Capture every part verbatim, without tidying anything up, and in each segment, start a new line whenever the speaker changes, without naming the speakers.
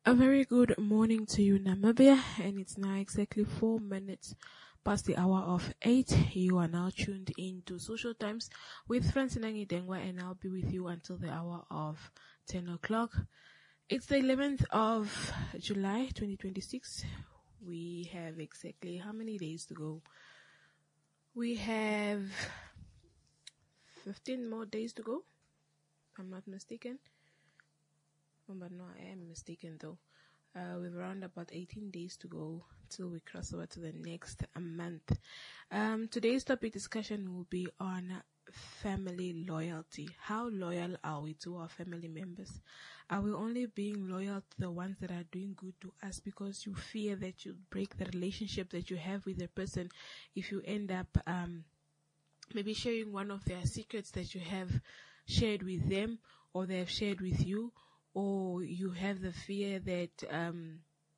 A very good morning to you, Namibia, and it's now exactly four minutes past the hour of eight. You are now tuned in to Social Times with Francine Dengwa, and I'll be with you until the hour of ten o'clock. It's the eleventh of July, twenty twenty-six. We have exactly how many days to go? We have fifteen more days to go, if I'm not mistaken. Oh, but no, I am mistaken though. Uh, we've around about eighteen days to go till we cross over to the next month. Um, today's topic discussion will be on family loyalty. How loyal are we to our family members? Are we only being loyal to the ones that are doing good to us because you fear that you break the relationship that you have with the person if you end up um, maybe sharing one of their secrets that you have shared with them or they have shared with you? Or you have the fear that um,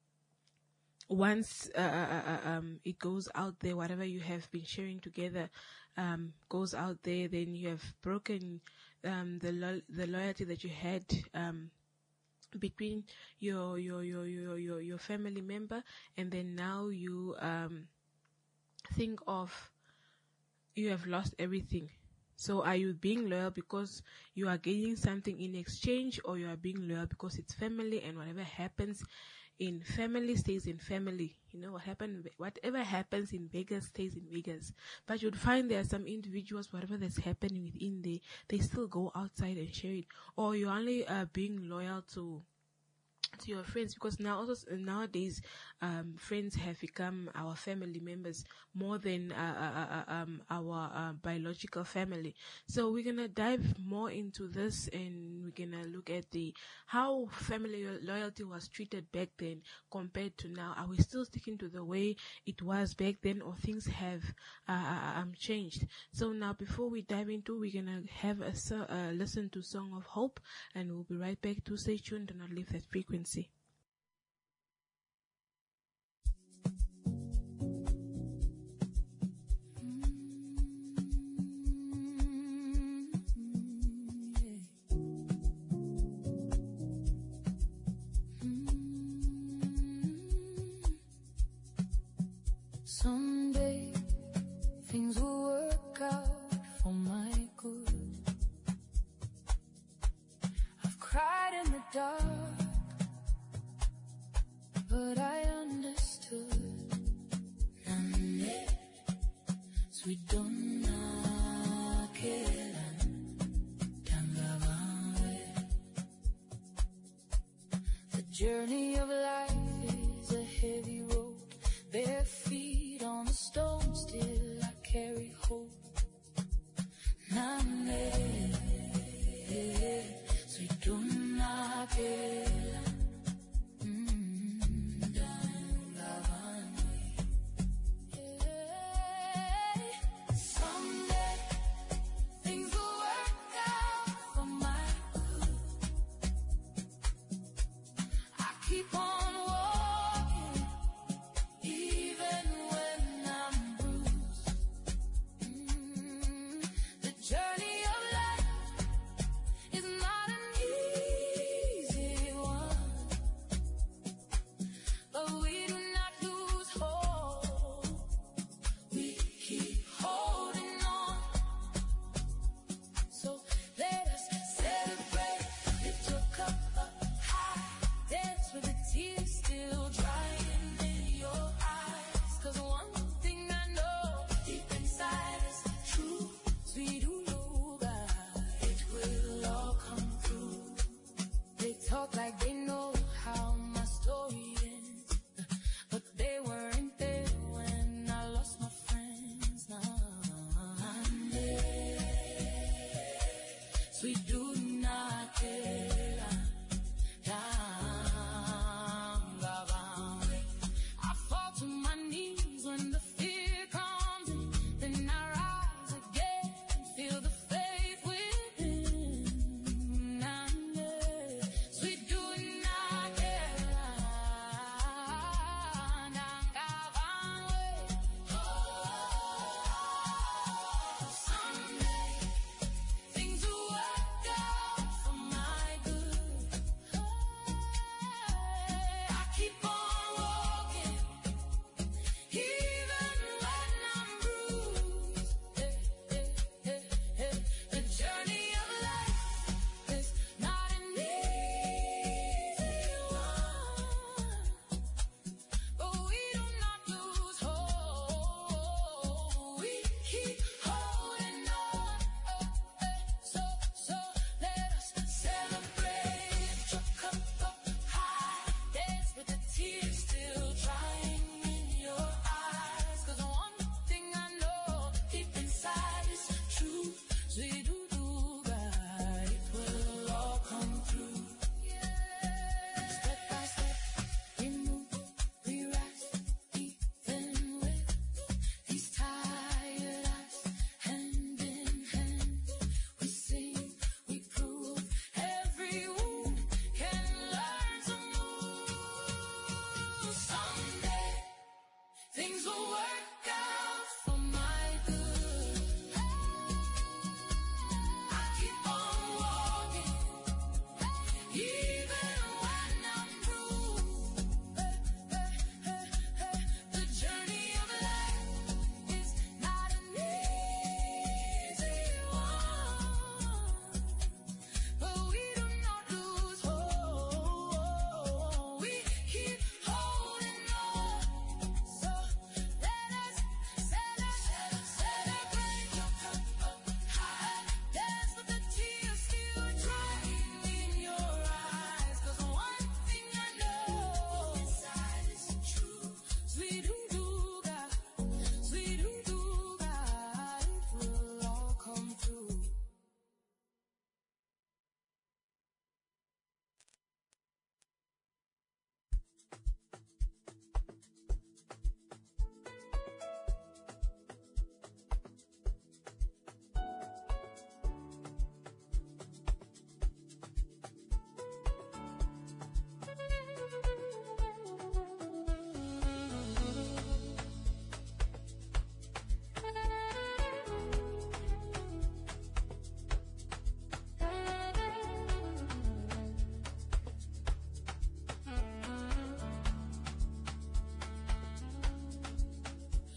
once uh, uh, uh, um, it goes out there, whatever you have been sharing together um, goes out there, then you have broken um, the lo- the loyalty that you had um, between your your, your your your your family member, and then now you um, think of you have lost everything. So are you being loyal because you are gaining something in exchange, or you are being loyal because it's family and whatever happens in family stays in family? You know what happened, whatever happens in Vegas stays in Vegas. But you'd find there are some individuals, whatever that's happening within there, they still go outside and share it. Or you're only uh, being loyal to to your friends because now also nowadays um friends have become our family members more than uh, uh, uh, um our uh, biological family. So we're gonna dive more into this, and we're gonna look at the how family loyalty was treated back then compared to now. Are we still sticking to the way it was back then, or things have uh, um changed? So now, before we dive into, we're gonna have a uh, listen to Song of Hope, and we'll be right back. To stay tuned, do not leave that frequency.
Someday things will work out for my good. I've cried in the dark, but I understood. Nane, sweet donna kelan tangabawe. The journey of life is a heavy road, bare feet on the stone, still I carry hope. Nane, sweet donna kelan. Tears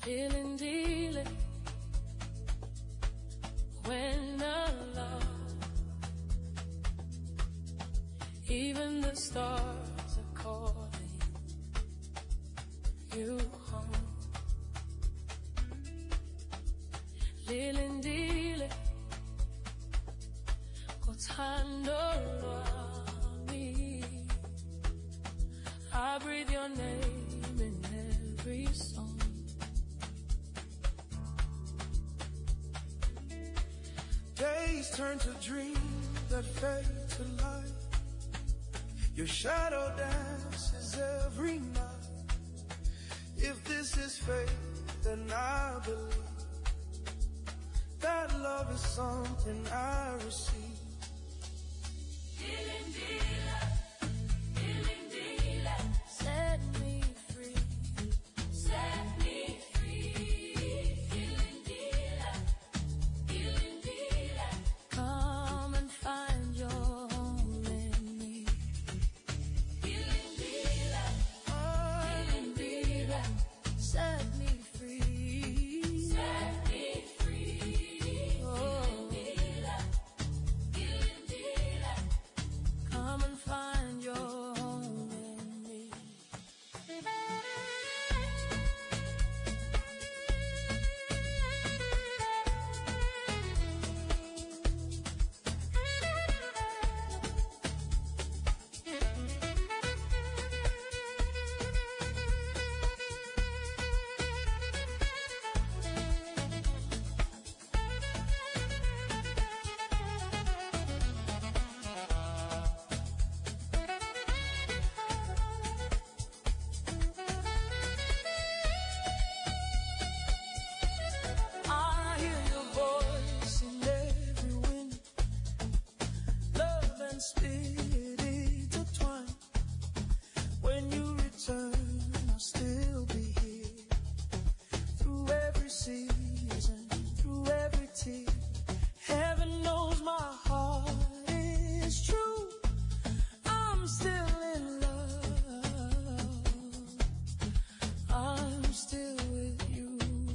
Dealing, dealing, when alone, even the stars are calling you home. Dealing, dealing, kothandolwa mi. I breathe your name in every song.
Days turn to dreams that fade to life. Your shadow dances every night. If this is fate, then I believe that love is something I receive.
Dealing, dealer, dealing, dealer, set me free, set me free. Dealing, dealer, dealing, dealer, come and find your home in me. Dealing, dealer, dealing, dealer, set me free, set me free. Oh. Come and find your home in me. I hear your voice in every wind. Love and spirit intertwine. When you return, I'll still be here. Through every season, through every tear. Heaven knows my heart is true. I'm still in love. I'm still with you.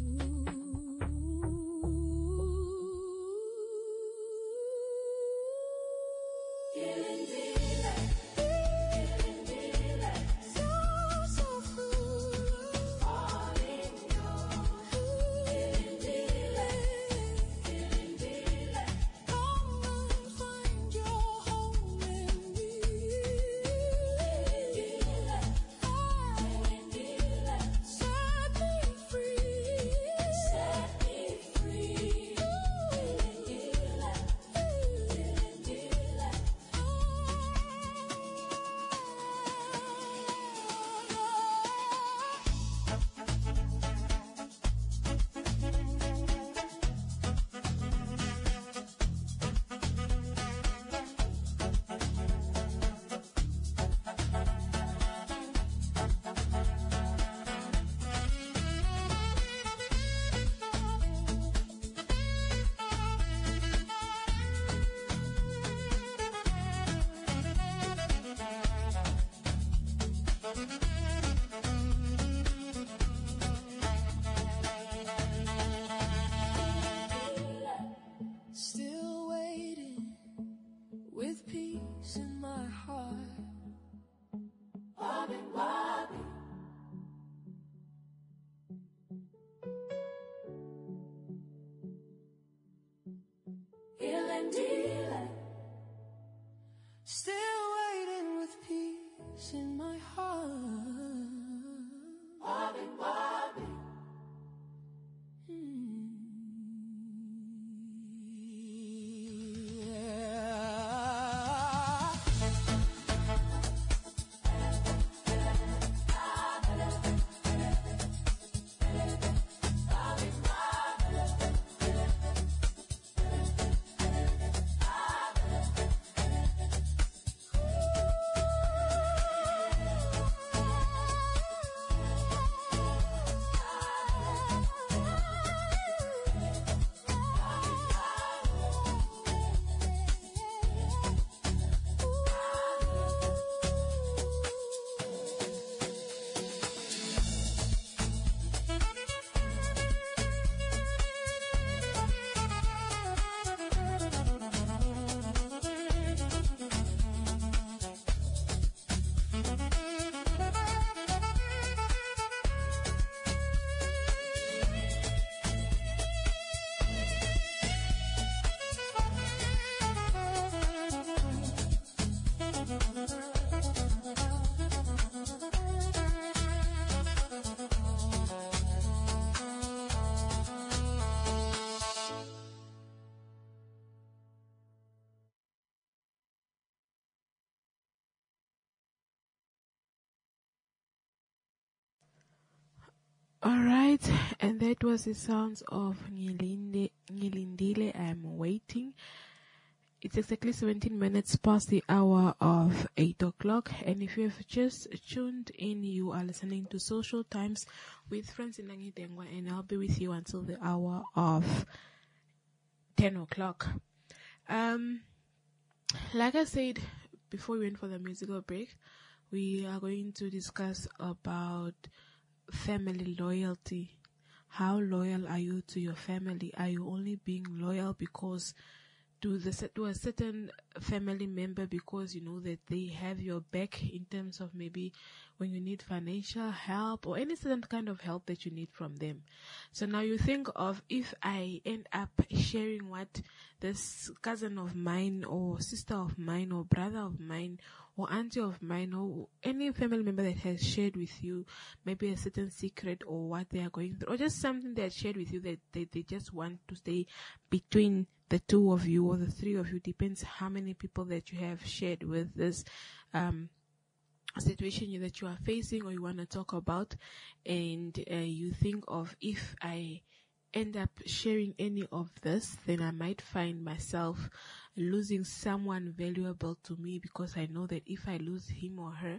Dealing, dealer, dealing, dealer, so, so full, all in you. Dealing, dealer, dealing, dealer, come and find your home in me. Dealer, dealing, dealer, set me free, set me free. Dealing, dealer, dealing, dealer. Still waiting with peace in my heart. Bobby, Bobby. Healing, dealer. Still waiting with peace in my heart. Bobby, Bobby.
Alright, and that was the sounds of Ngilinde, Ngilindile, I'm Waiting. It's exactly seventeen minutes past the hour of eight o'clock, and if you have just tuned in, you are listening to Social Times with Francine Langitengwa, and I'll be with you until the hour of ten o'clock. Um, like I said before we went for the musical break, we are going to discuss about family loyalty. How loyal are you to your family? Are you only being loyal because to the to a certain family member because you know that they have your back in terms of maybe when you need financial help or any certain kind of help that you need from them? So now you think of, if I end up sharing what this cousin of mine or sister of mine or brother of mine or auntie of mine or any family member that has shared with you maybe a certain secret or what they are going through, or just something they had shared with you that they, they just want to stay between the two of you or the three of you, depends how many people that you have shared with this um situation you, that you are facing or you want to talk about, and uh, you think of, if I end up sharing any of this, then I might find myself losing someone valuable to me, because I know that if I lose him or her,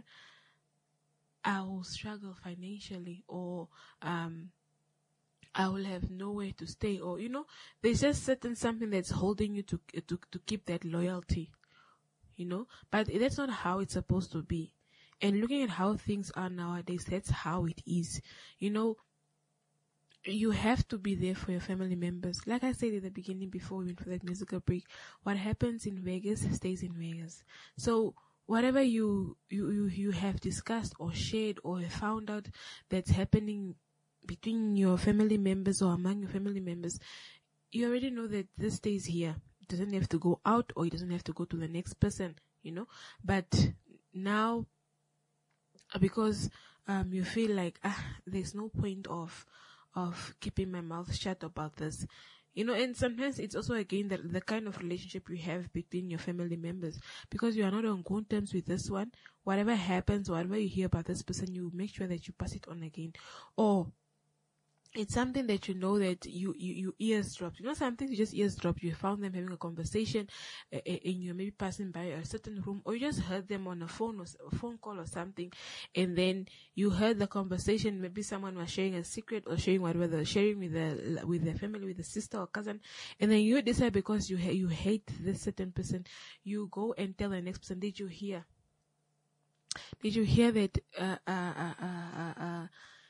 I will struggle financially, or um I will have nowhere to stay, or you know, there's just certain something that's holding you to to to keep that loyalty, you know. But that's not how it's supposed to be. And looking at how things are nowadays, that's how it is, you know. You have to be there for your family members. Like I said at the beginning before we went for that musical break, what happens in Vegas stays in Vegas. So whatever you you you, you have discussed or shared or found out that's happening between your family members or among your family members, you already know that this stays here. It doesn't have to go out, or it doesn't have to go to the next person, you know. But now, because um you feel like ah, there's no point of of keeping my mouth shut about this, you know. And sometimes it's also again the, the kind of relationship you have between your family members, because you are not on good terms with this one. Whatever happens, whatever you hear about this person, you make sure that you pass it on again. Or it's something that you know that you, you, you eavesdropped. You know, something you just eavesdropped. You found them having a conversation uh, and you're maybe passing by a certain room, or you just heard them on a phone or a phone call or something, and then you heard the conversation. Maybe someone was sharing a secret or sharing whatever they're sharing with the with their family, with a sister or cousin, and then you decide, because you ha- you hate this certain person, you go and tell the next person, "Did you hear? Did you hear that?" Uh, uh, uh, uh, uh,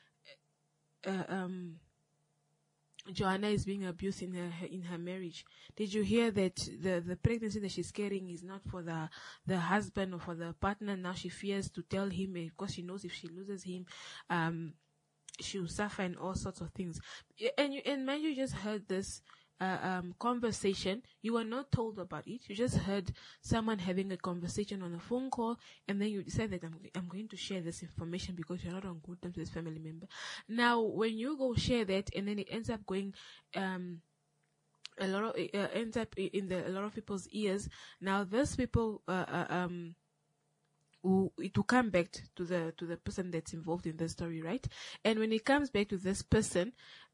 Uh, um, Joanna is being abused in her in her marriage. Did you hear that the the pregnancy that she's carrying is not for the the husband or for the partner? Now she fears to tell him, because she knows if she loses him, um, she will suffer and all sorts of things. And you and man, you just heard this uh, um conversation. You were not told about it. You just heard someone having a conversation on a phone call, and then you decide that I'm I'm going to share this information because you're not on good terms with this family member. Now, when you go share that, and then it ends up going um a lot of uh, ends up in the a lot of people's ears. Now, those people uh, uh, um. it will come back to the to the person that's involved in the story, right? And when it comes back to this person,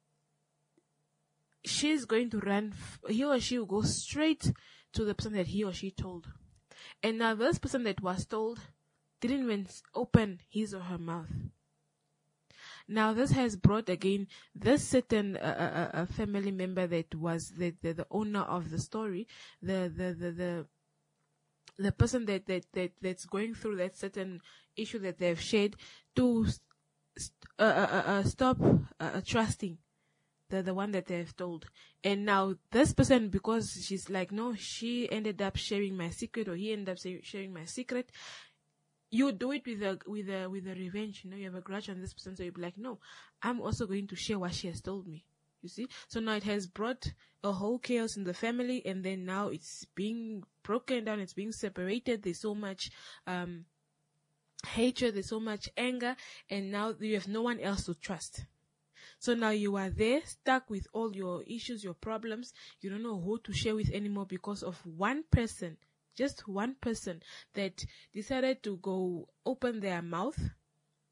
she's going to run, he or she will go straight to the person that he or she told. And now this person that was told didn't even open his or her mouth. Now this has brought again this certain uh, uh, uh, family member that was the, the, the owner of the story, the, the, the, the, the person that, that, that, that's going through that certain issue that they've shared, to st- uh, uh, uh, stop uh, trusting the the one that they've told. And now this person, because she's like, no, she ended up sharing my secret, or he ended up say, sharing my secret, you do it with a with a with a revenge. You know, you have a grudge on this person, so you'll be like, no, I'm also going to share what she has told me. You see? So now it has brought a whole chaos in the family, and then now it's being broken down, it's being separated. There's so much um hatred, there's so much anger, and now you have no one else to trust. So now you are there, stuck with all your issues, your problems. You don't know who to share with anymore because of one person, just one person that decided to go open their mouth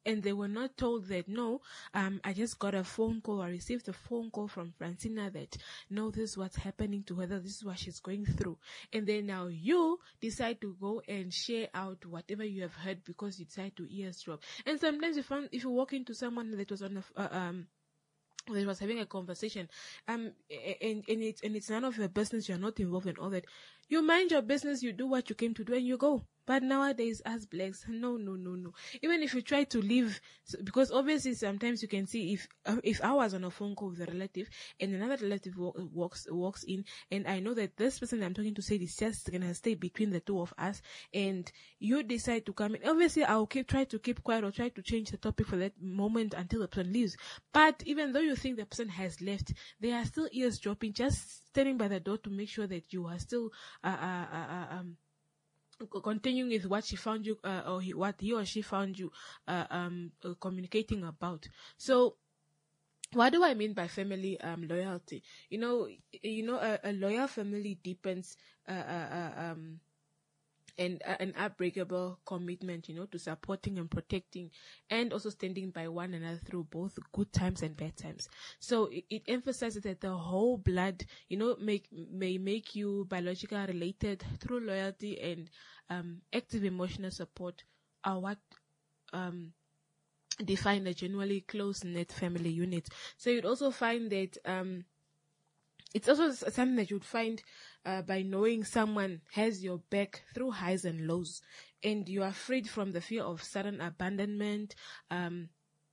and they were not told that, no, um, I just got a phone call, I received a phone call from Francina that, no, this is what's happening to her, this is what she's going through. And then now you decide to go and share out whatever you have heard because you decide to eavesdrop. And sometimes you find, if you walk into someone that was on a, uh, um, that was having a conversation, um, and, and it's, and it's none of your business, you're not involved in all that. You mind your business, you do what you came to do, and you go. But nowadays, as blacks, no, no, no, no. Even if you try to leave, because obviously sometimes you can see if uh, if I was on a phone call with a relative and another relative walk, walks walks in, and I know that this person I'm talking to said is just gonna stay between the two of us, and you decide to come in. Obviously, I'll keep try to keep quiet or try to change the topic for that moment until the person leaves. But even though you think the person has left, they are still eavesdropping, just standing by the door to make sure that you are still uh, uh, uh, um. continuing with what she found you, uh, or he, what he or she found you, uh, um, uh, communicating about. So, what do I mean by family um loyalty? You know, you know, a, a loyal family deepens uh, uh, uh, um and uh, an unbreakable commitment, you know, to supporting and protecting, and also standing by one another through both good times and bad times. So it, it emphasizes that the whole blood, you know, make may make you biologically related through loyalty and um, active emotional support are what um, define a genuinely close-knit family unit. So you'd also find that um, it's also something that you'd find uh, by knowing someone has your back through highs and lows, and you are freed from the fear of sudden abandonment, um,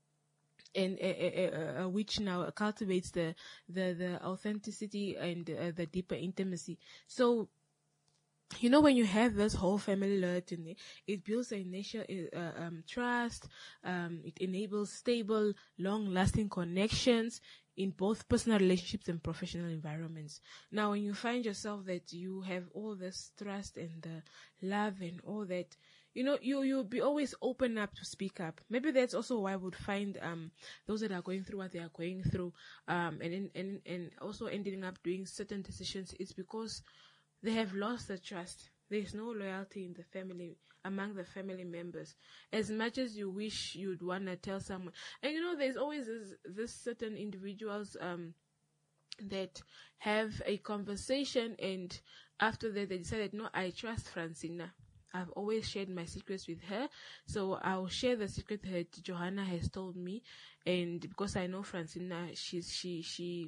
and uh, uh, uh, which now cultivates the the the authenticity and uh, the deeper intimacy. So, you know, when you have this whole family loyalty, it builds a nature, uh, um, trust. Um, it enables stable, long-lasting connections in both personal relationships and professional environments. Now, when you find yourself that you have all this trust and the love and all that, you know, you, you'll be always open up to speak up. Maybe that's also why I would find, um, those that are going through what they are going through, um, and, and, and also ending up doing certain decisions. It's because they have lost the trust. There's no loyalty in the family, among the family members. As much as you wish you'd want to tell someone. And you know, there's always this, this certain individuals, um, that have a conversation, and after that they decided, no, I trust Francina. I've always shared my secrets with her, so I'll share the secret that Johanna has told me, and because I know Francina, she's, she, she,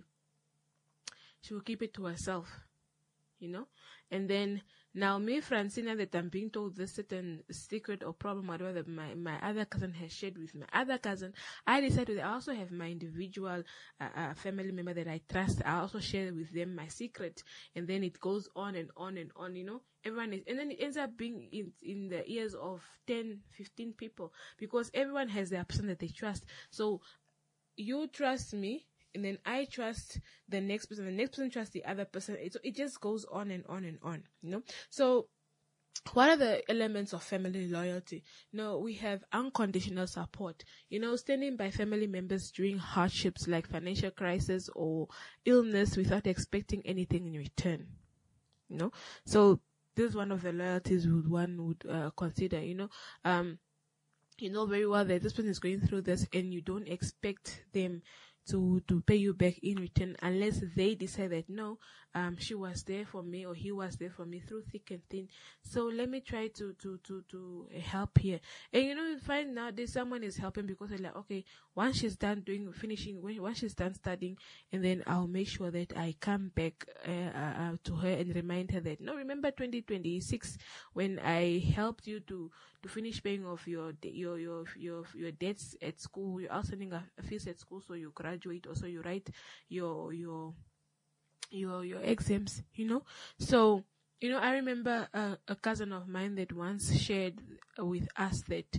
she will keep it to herself, you know. And then now me, Francina, that I'm being told this certain secret or problem, whatever that my, my other cousin has shared with my other cousin, I decided I also have my individual uh, uh, family member that I trust. I also share with them my secret, and then it goes on and on and on, you know. Everyone is, and then it ends up being in, in the ears of ten, fifteen people, because everyone has their person that they trust. So you trust me, and then I trust the next person, the next person trusts the other person. It, it just goes on and on and on, you know. So what are the elements of family loyalty? No, we have unconditional support, you know, standing by family members during hardships like financial crisis or illness without expecting anything in return, you know. So this is one of the loyalties would one would uh, consider, you know. Um, you know very well that this person is going through this, and you don't expect them to to pay you back in return unless they decide that, no, um she was there for me, or he was there for me through thick and thin, so let me try to to to to help here. And you know, you find nowadays someone is helping because they're like, okay, once she's done doing finishing when once she's done studying, and then I'll make sure that I come back uh, uh, to her and remind her that, no, remember twenty twenty-six when I helped you to to finish paying off your your your your your debts at school, you're outstanding a fees at school, so you graduate, also you write your your your your exams, you know. So, you know, I remember a, a cousin of mine that once shared with us that,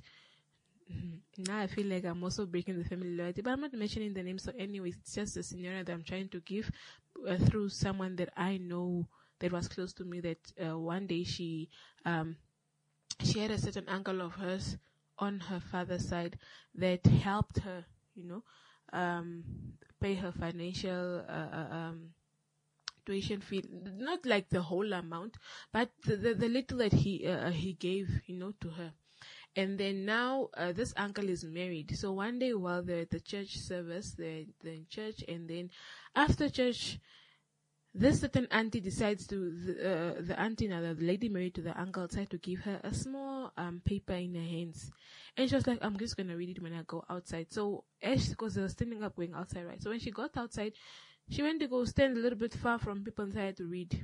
now I feel like I'm also breaking the family loyalty, but I'm not mentioning the name. So anyways, it's just a scenario that I'm trying to give uh, through someone that I know that was close to me, that uh, one day she um she had a certain uncle of hers on her father's side that helped her, you know, um, pay her financial uh, um, tuition fee. Not like the whole amount, but the, the, the little that he uh, he gave, you know, to her. And then now uh, this uncle is married. So one day while they're at the church service, they're, they're in church, and then after church, this certain auntie decides to, the, uh, the auntie, now the lady married to the uncle, decided to give her a small um paper in her hands. And she was like, I'm just going to read it when I go outside. So, as because they were standing up going outside, right? So when she got outside, she went to go stand a little bit far from people and decided to read.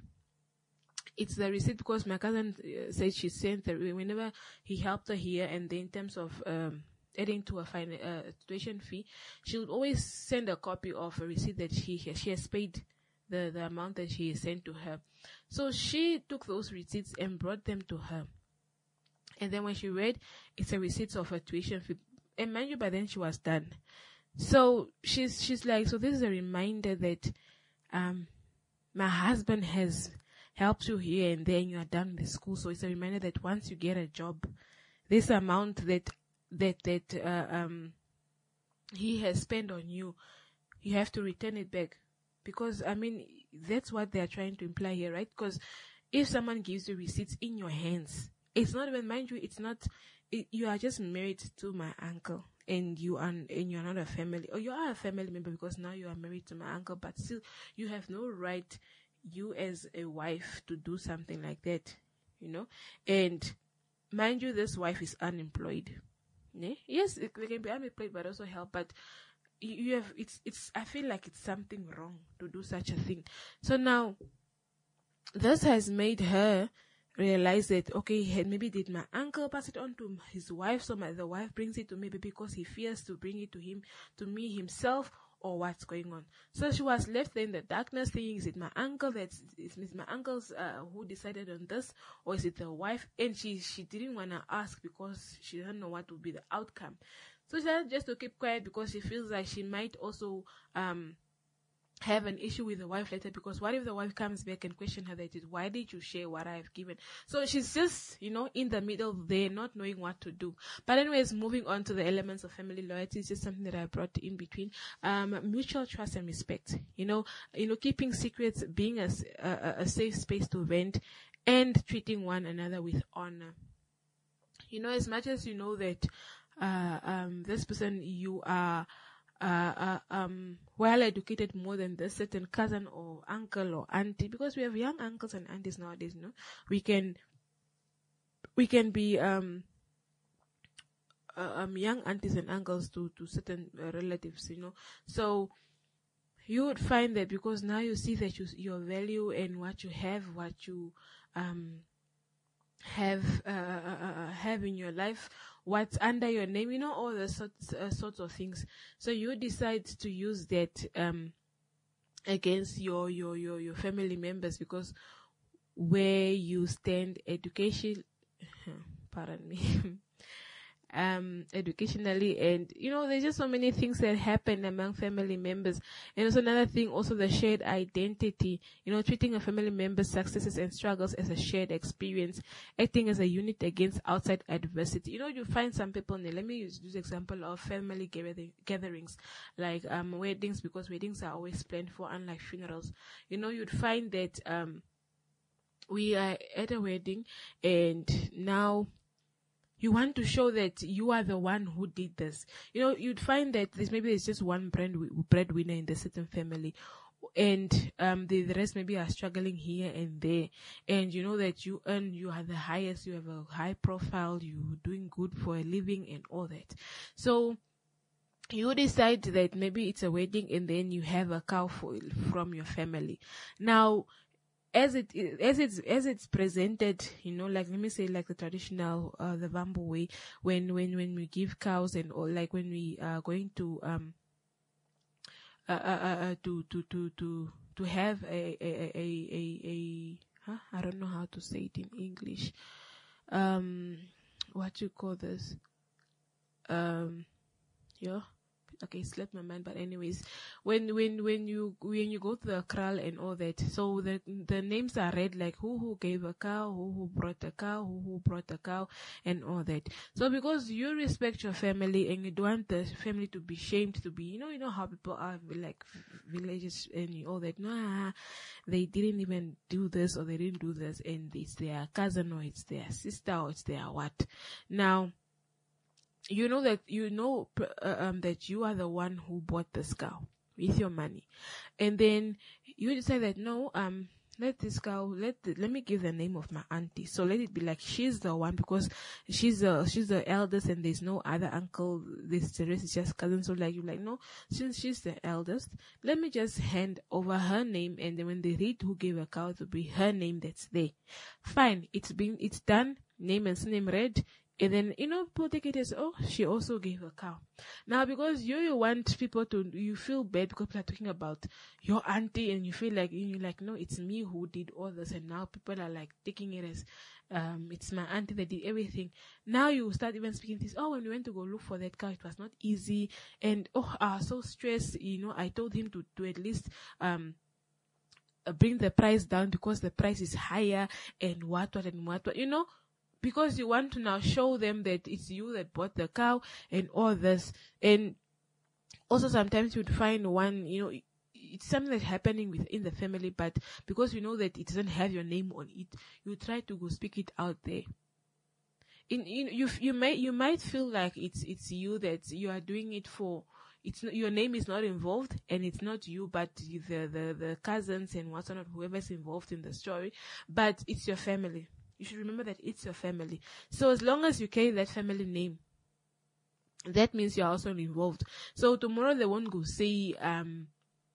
It's the receipt because my cousin uh, said she sent the, whenever he helped her here, and then in terms of um adding to a fine uh, tuition fee, she would always send a copy of a receipt that she she has paid the the amount that she sent to her. So she took those receipts and brought them to her, and then when she read, it's a receipt of her tuition fee. And mind you, by then she was done. So she's she's like, so this is a reminder that um my husband has helped you here and there, and you are done with school. So it's a reminder that once you get a job, this amount that that that uh, um he has spent on you, you have to return it back. Because I mean, that's what they are trying to imply here, right? Because if someone gives you receipts in your hands, it's not even, mind you, it's not, it, you are just married to my uncle, and you are and you are not a family, or you are a family member because now you are married to my uncle, but still you have no right, you as a wife, to do something like that, you know. And mind you, this wife is unemployed. Yeah? Yes, it, they can be unemployed but also help, but you, you have it's it's I feel like it's something wrong to do such a thing. So now this has made her realize that, okay, maybe did my uncle pass it on to his wife, so my, the wife brings it to me because he fears to bring it to him, to me himself, or what's going on. So she was left there in the darkness thinking, is it my uncle that's, is it my uncle's uh, who decided on this, or is it the wife? And she, she didn't want to ask because she didn't know what would be the outcome. So she had just to keep quiet because she feels like she might also um have an issue with the wife later, because what if the wife comes back and question her that, why did you share what I've given? So she's just, you know, in the middle there, not knowing what to do. But anyways, moving on to the elements of family loyalty is just something that I brought in between. Um, mutual trust and respect. You know, you know, keeping secrets, being a, a, a safe space to vent, and treating one another with honor. You know, as much as you know that uh, um, this person you are Uh, uh, um, well educated more than the certain cousin or uncle or auntie, because we have young uncles and aunties nowadays, you know, we can, we can be, um, uh, um, young aunties and uncles to, to certain uh, relatives, you know. So you would find that because now you see that you, your value and what you have, what you, um, have, uh, uh, uh, have in your life, what's under your name, you know, all the sorts, uh, sorts of things. So you decide to use that um against your your your your family members, because where you stand education, pardon me, um educationally, and you know, there's just so many things that happen among family members. And also another thing, also the shared identity, you know, treating a family member's successes and struggles as a shared experience, acting as a unit against outside adversity. You know, you find some people, let me use this example of family gatherings, like um weddings, because weddings are always planned for, unlike funerals. You know, you'd find that um we are at a wedding, and now you want to show that you are the one who did this. You know, you'd find that there's maybe there's just one bread breadwinner in the certain family, and um the, the rest maybe are struggling here and there. And you know that you earn, you are the highest, you have a high profile, you're doing good for a living and all that. So you decide that maybe it's a wedding, and then you have a cow for, from your family. Now, as it as it's as it's presented, you know, like let me say, like the traditional uh, the Bambo way, when when when we give cows, and or like when we are going to um uh, uh, uh to to to to to have a a a a, a huh? I don't know how to say it in English. Um, what you call this? Um, yeah. Okay, slipped my mind, but anyways, when when when you when you go to the kraal and all that, so the the names are read like who who gave a cow, who who brought a cow, who who brought a cow, and all that. So because you respect your family and you don't want the family to be shamed, to be, you know, you know how people are like villages and all that. Nah, they didn't even do this, or they didn't do this, and it's their cousin, or it's their sister, or it's their what. Now, you know that you know uh, um that you are the one who bought this cow with your money, and then you decide that no, um let this cow, let the, let me give the name of my auntie, so let it be like she's the one, because she's the she's the eldest and there's no other uncle, this the rest is just cousin. So like you like, no, since she's the eldest, let me just hand over her name, and then when they read who gave a cow, to be her name that's there. Fine, it's been it's done, name and surname read. And then, you know, people take it as, oh, she also gave a cow. Now, because you, you want people to, you feel bad because people are talking about your auntie, and you feel like, you're like, no, it's me who did all this. And now people are like taking it as, um, it's my auntie that did everything. Now you start even speaking this, oh, when we went to go look for that cow, it was not easy. And, oh, I was so stressed, you know, I told him to, to at least, um, bring the price down because the price is higher, and what, what, and what, what, you know. Because you want to now show them that it's you that bought the cow and all this. And also sometimes you'd find one, you know, it's something that's happening within the family, but because you know that it doesn't have your name on it, you try to go speak it out there. In, in you, you might, you might feel like it's, it's you that you are doing it for. It's not, your name is not involved, and it's not you, but the, the, the cousins and whatnot, whoever's involved in the story, but it's your family. You should remember that it's your family. So as long as you carry that family name, that means you're also involved. So tomorrow they won't go say, um,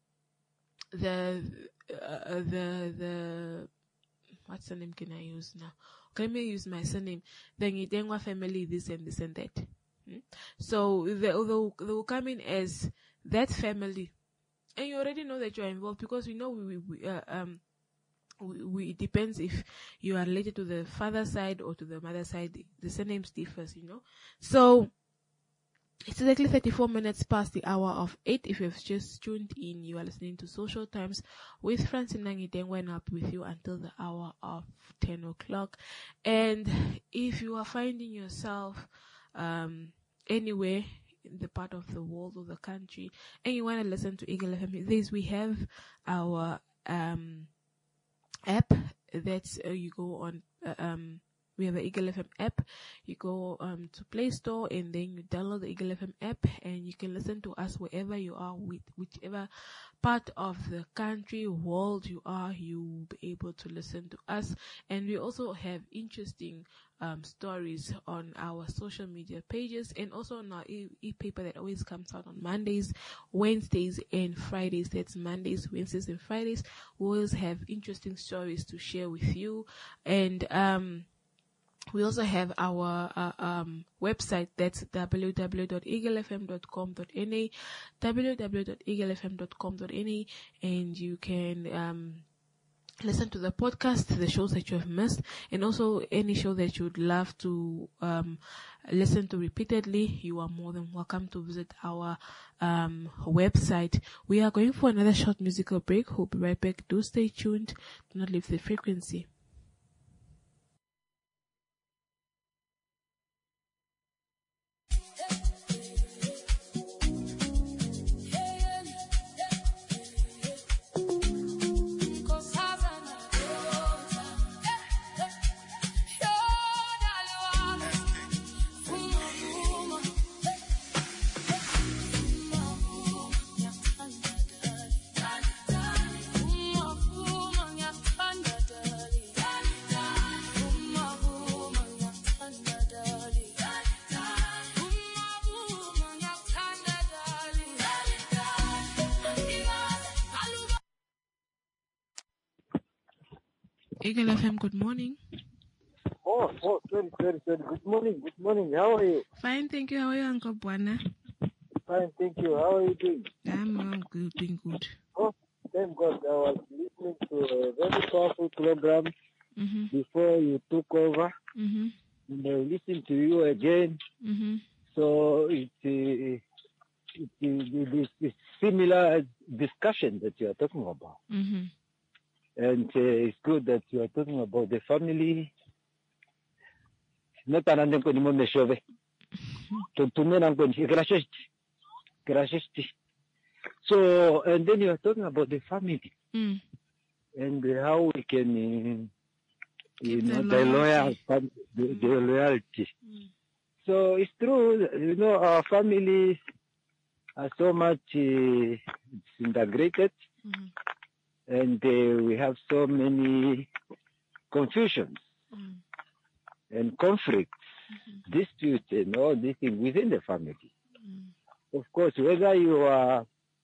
the, uh, the, the, what's the name can I use now? Okay, let me use my surname. Then you then family this and this and that. Hmm? So they, they, will, they will come in as that family. And you already know that you're involved, because we know we, we uh, um, We, we, it depends if you are related to the father side or to the mother side. The surnames differs, you know. So it's exactly thirty-four minutes past the hour of eight. If you've just tuned in, you are listening to Social Times with Francine Nangitengwa, and up with you until the hour of ten o'clock. And if you are finding yourself um anywhere in the part of the world or the country, and you want to listen to Eagle F M, this we have our um app that uh, you go on, uh, um, we have an Eagle F M app. You go um to Play Store, and then you download the Eagle F M app, and you can listen to us wherever you are, with whichever part of the country, world you are, you will be able to listen to us. And we also have interesting um stories on our social media pages, and also on our e- e-paper that always comes out on Mondays, Wednesdays, and Fridays. That's Mondays, Wednesdays, and Fridays. We always have interesting stories to share with you. And um we also have our uh, um, website, that's w w w dot eagle f m dot com dot n a, w w w dot eagle f m dot com dot n a, and you can um, listen to the podcast, the shows that you have missed, and also any show that you would love to um, listen to repeatedly. You are more than welcome to visit our um, website. We are going for another short musical break. We'll be right back. Do stay tuned. Do not leave the frequency. Eagle F M, good morning.
Oh, oh, sorry, sorry, sorry. Good morning, good morning. How are you?
Fine, thank you. How are you, Uncle Bwana?
Fine, thank you. How are you doing?
I'm uh, good, doing good.
Oh, thank God. I was listening to a very powerful program
Mm-hmm.
before you took over.
Mm-hmm.
And I listened to you again.
Mm-hmm.
So it, uh, it, it, it is similar discussion that you are talking about.
Mm-hmm.
And uh, it's good that you are talking about the family. Not another anymore meshove. To to me, I'm going to gracious, gracious. So, and then you are talking about the family
Mm.
and how we can, uh, you
Keep the
know, the loyal,
loyalty.
the, the loyalty.
Mm.
So it's true, you know, our families are so much uh, integrated,
Mm-hmm.
and uh, we have so many confusions
Mm.
and conflicts,
Mm-hmm.
disputes, and all these things within the family.
Mm.
Of course, whether you are, uh,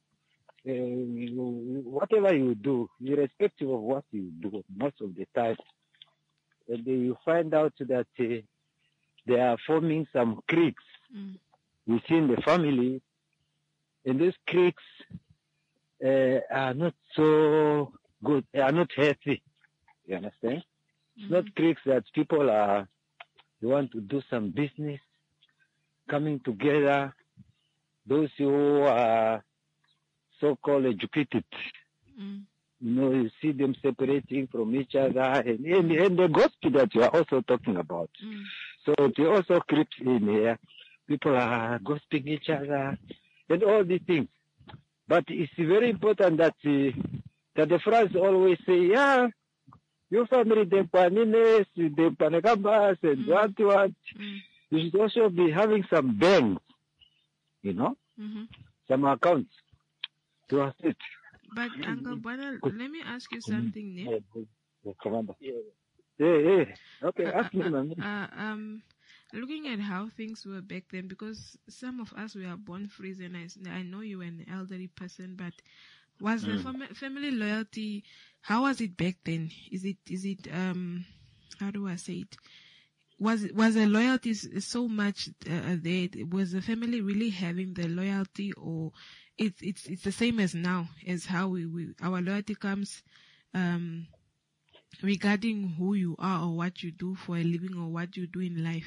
you, whatever you do, irrespective of what you do, most of the time, and then you find out that uh, they are forming some cliques
Mm.
within the family, and these cliques uh, are not so good, are not healthy. You understand? It's not cliques that people are, they want to do some business, coming together, those who are so-called educated.
Mm.
You know, you see them separating from each other, and, and, and the gospel that you are also talking about.
Mm.
So it also creeps in here. People are gossiping each other and all these things. But it's very important that uh, that the friends always say, yeah, your family, the panines, the panagambas, and
Mm.
what, what.
Mm.
You should also be having some banks, you know,
Mm-hmm.
some accounts to assist.
But Uncle Bwana, let me ask you something, ne?
Yeah, yeah. Okay,
Uh,
ask me,
uh,
man.
uh, um, looking at how things were back then, because some of us were born free, and I, I know you were an elderly person, but was the fam- family loyalty? How was it back then? Is it is it um, how do I say it? Was was the loyalty s- so much uh, there? Was the family really having the loyalty, or it's it's it's the same as now, as how we, we our loyalty comes um regarding who you are or what you do for a living or what you do in life?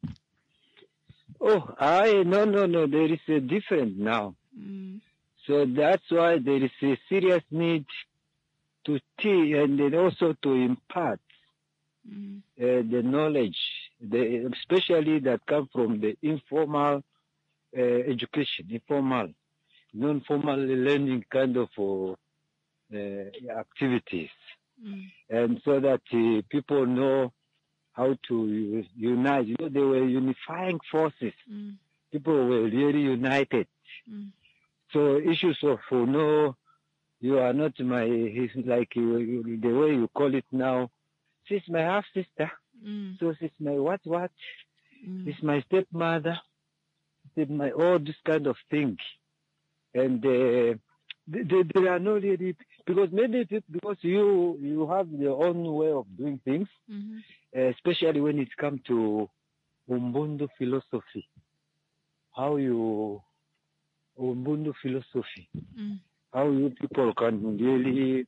Oh, I no, no, no. There is a difference now.
Mm.
So that's why there is a serious need to teach and then also to impart
Mm.
uh, the knowledge, the, especially that come from the informal uh, education, informal, non-formal learning kind of uh, uh, activities,
Mm.
and so that uh, people know how to u- unite. You know, they were unifying forces.
Mm.
People were really united.
Mm.
So issues of uh, no, you are not my, like you, you, the way you call it now. She's my half sister.
Mm.
So she's my what what.
Mm.
She's my stepmother. She's my all this kind of thing. And uh, they, they, they are not really, because maybe it- because you you have your own way of doing things,
Mm-hmm.
uh, especially when it comes to Ubuntu philosophy. How you Ubuntu philosophy.
Mm.
How you people can really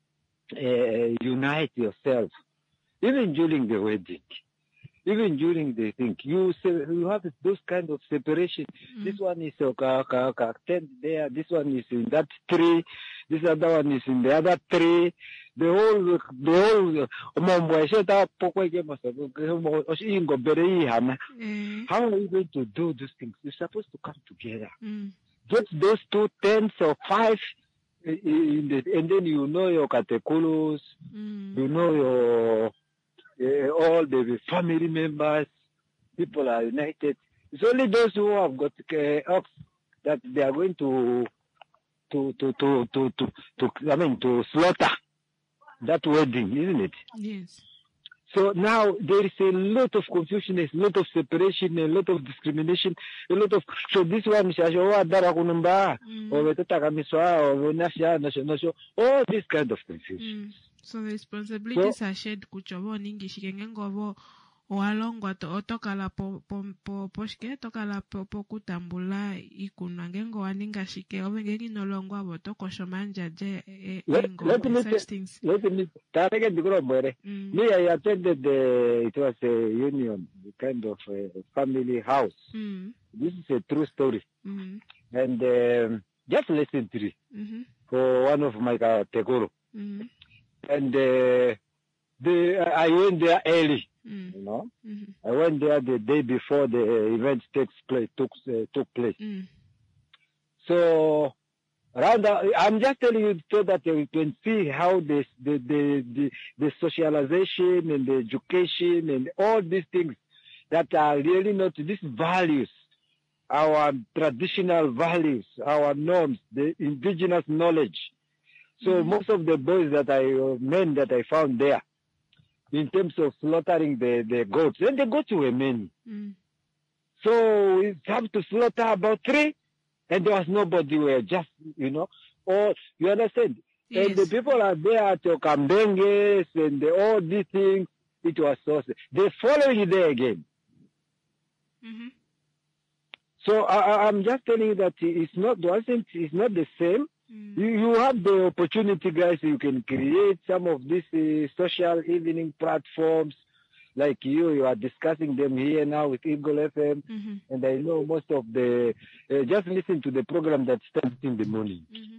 uh, unite yourself, even during the wedding, even during the thing. You say, you have those kind of separation.
Mm.
This one is a ka, ka, ka, tent there. This one is in that tree. This other one is in the other tree. The whole, the whole. Omombo esheta pokwe ke masabu. Oshi ingo bere ihana.
Eh.
How are you going to do these things? You're supposed to come together.
Mm.
Get those two tents or five, i- i- in the, and then you know your catechulos,
Mm.
you know your uh, all the family members. People are united. It's only those who have got uh, ox that they are going to to to to to to, to I mean to slaughter that wedding, isn't it?
Yes.
So now there is a lot of confusion, a lot of separation, a lot of discrimination, a lot of. So this one, shashowa dara kunumba,
Mm.
or vetatagamiswa, or nafya, nasho, nasho, all this kind of confusion.
Mm. So the responsibilities are shared kuchobo ningi shikengengovo owalongwa to otokala po po po poshke tokala po po kutambula ikunwa ngengo waninga shike obengengi nolongwa botoko shomanja je e-
Let,
engo
let me
such
say,
things.
let me target the group, boy.
Mm.
Me, I attended the, it was a union, kind of a family house.
Mm.
This is a true story.
Mm.
And um, just listen to it
Mm-hmm.
for one of my uh, tegoro.
Mm-hmm.
And uh, the, I went there early,
Mm.
you know.
Mm-hmm.
I went there the day before the event takes place, took, uh, took place.
Mm.
So, around the, I'm just telling you so that you can see how this, the, the, the, the socialization and the education and all these things that are really not these values, our traditional values, our norms, the indigenous knowledge. So
Mm.
most of the boys that I, uh, men that I found there, in terms of slaughtering the, the goats, and the goats were many.
Mm.
So we have to slaughter about three, and there was nobody. We were just, you know, or you understand? And the
Yes.
people are there to Kambenges and the, all these things. It was so. They following there again.
Mm-hmm.
So I, I- I'm just telling you that it's not. Wasn't it's not the same.
Mm.
You, you have the opportunity, guys. You can create some of these uh, social evening platforms, like you. You are discussing them here now with Eagle F M,
Mm-hmm.
and I know most of the. Uh, just listen to the program that starts in the morning.
Mm-hmm.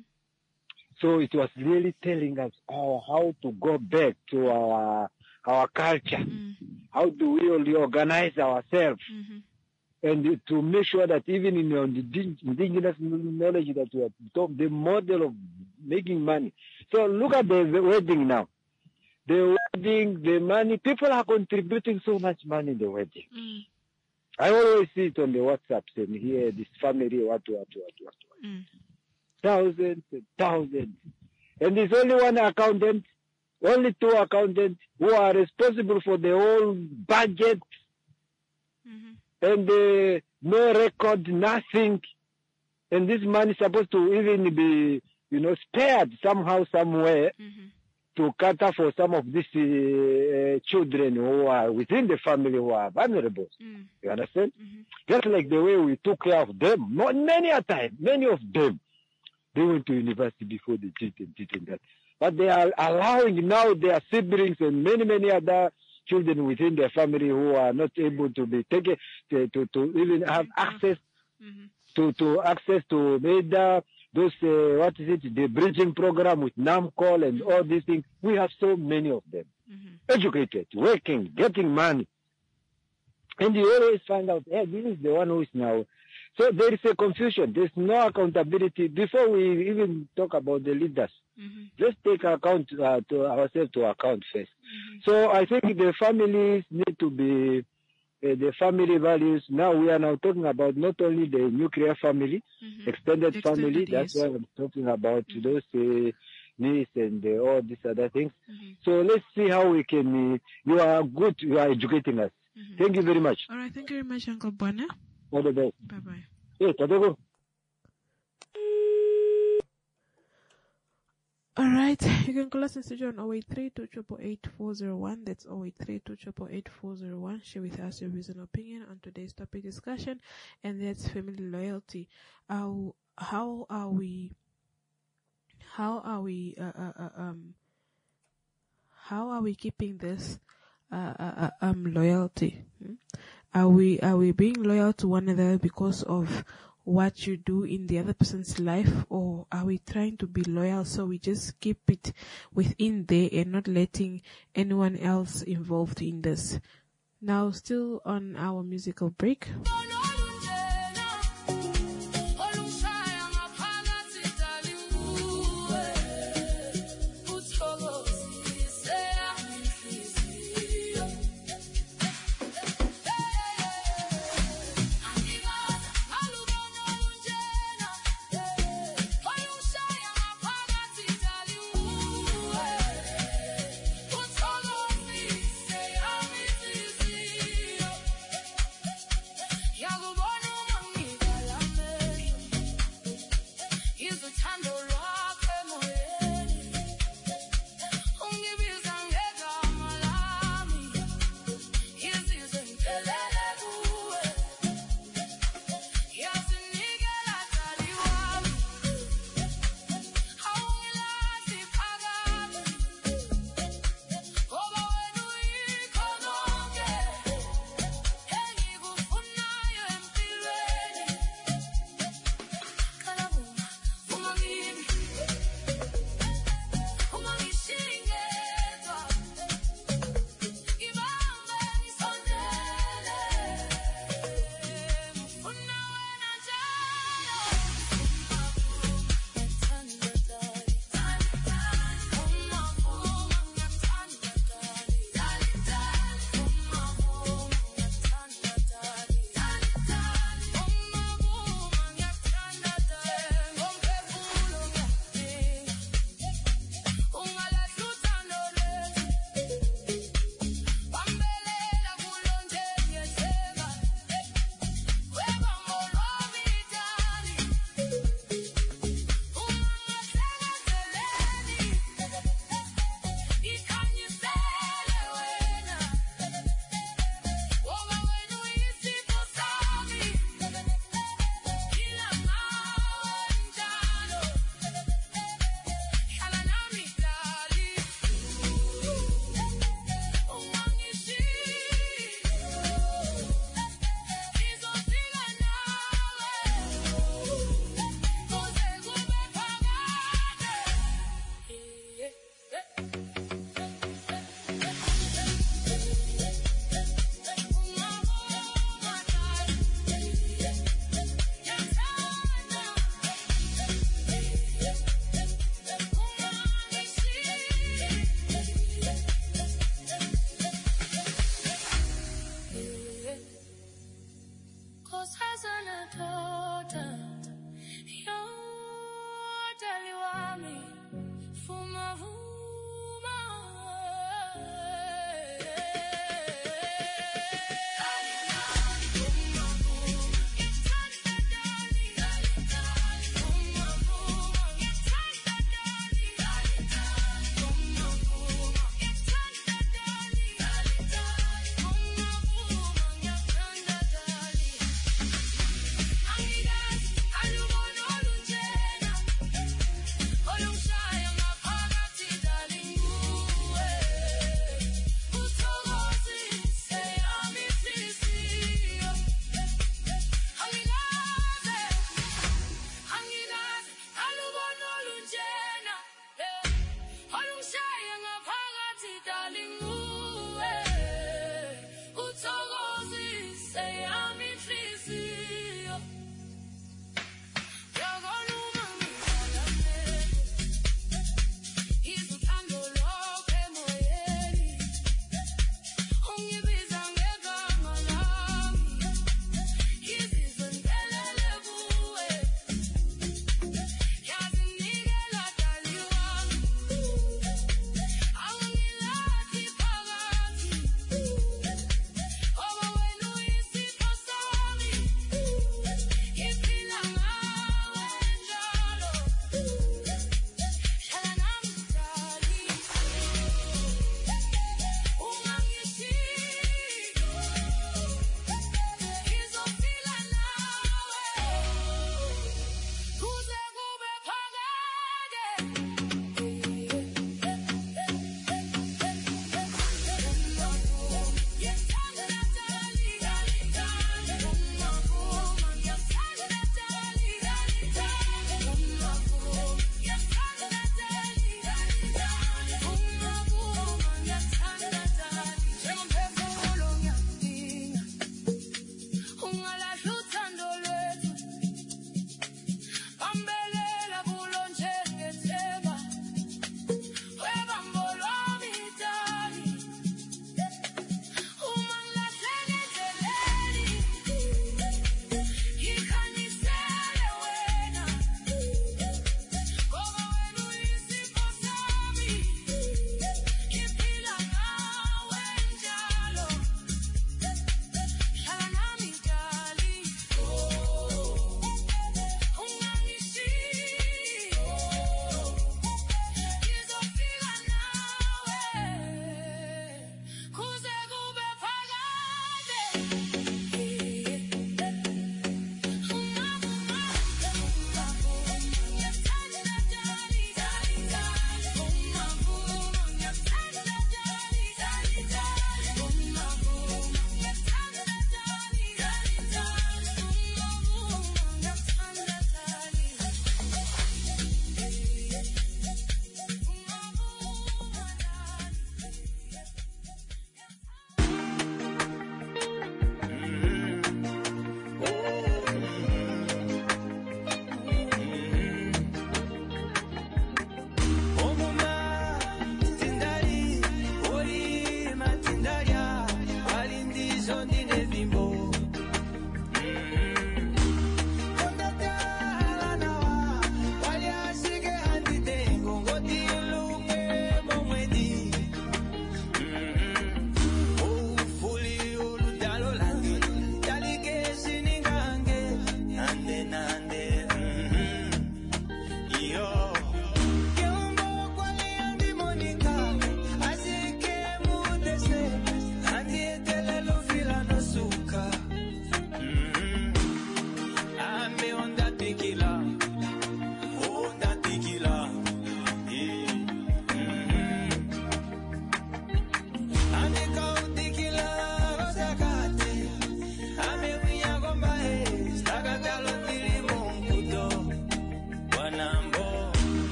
So it was really telling us how, how to go back to our our culture.
Mm.
How do we only organize ourselves,
Mm-hmm.
and to make sure that even in the indi- indigenous knowledge that we have taught, the model of making money. So look at the, the wedding now. The wedding, the money, people are contributing so much money in the wedding.
Mm.
I always see it on the WhatsApps and hear this family, what, what, what, what, what.
Mm.
Thousands and thousands. And there's only one accountant, only two accountants who are responsible for the whole budget,
Mm-hmm.
and uh, no record, nothing. And this money is supposed to even be, you know, spared somehow, somewhere,
Mm-hmm.
to cater for some of these uh, children who are within the family who are vulnerable.
Mm.
You understand?
Mm-hmm.
Just like the way we took care of them. Mo- Many a time, many of them, they went to university before they did and did and that. But they are allowing now their siblings and many, many other children within their family who are not able to be taken, to, to, to even have access
Mm-hmm.
to, to access to either those, uh, what is it, the bridging program with NAMCOL and all these things. We have so many of them.
Mm-hmm.
Educated, working, getting money. And you always find out, hey, this is the one who is now. So there is a confusion. There's no accountability. Before we even talk about the leaders,
Mm-hmm.
let's take account uh, to ourselves to account first.
Mm-hmm.
So I think the families need to be, uh, the family values. Now we are now talking about not only the nuclear family,
Mm-hmm.
extended,
Extended,
family. That's
yes.
why I'm talking about
Mhm.
those uh, needs and uh, all these other things.
Mm-hmm.
So let's see how we can. Uh, you are good. You are educating us.
Mm-hmm.
Thank you very much.
All right. Thank you very much, Uncle Bwana.
All the best.
Bye bye.
Hey, Tadego.
All right, you can call us in studio on zero eight three two eight eight four zero one. That's zero eight three two eight eight four zero one. Share with us your views and opinion on today's topic discussion, and that's family loyalty. How how are we? How are we? Uh, uh, uh, um. How are we keeping this uh, uh, uh, um loyalty? Hmm? Are we are we being loyal to one another because of what you do in the other person's life, or are we trying to be loyal so we just keep it within there and not letting anyone else involved in this? Now, still on our musical break.
Yeah.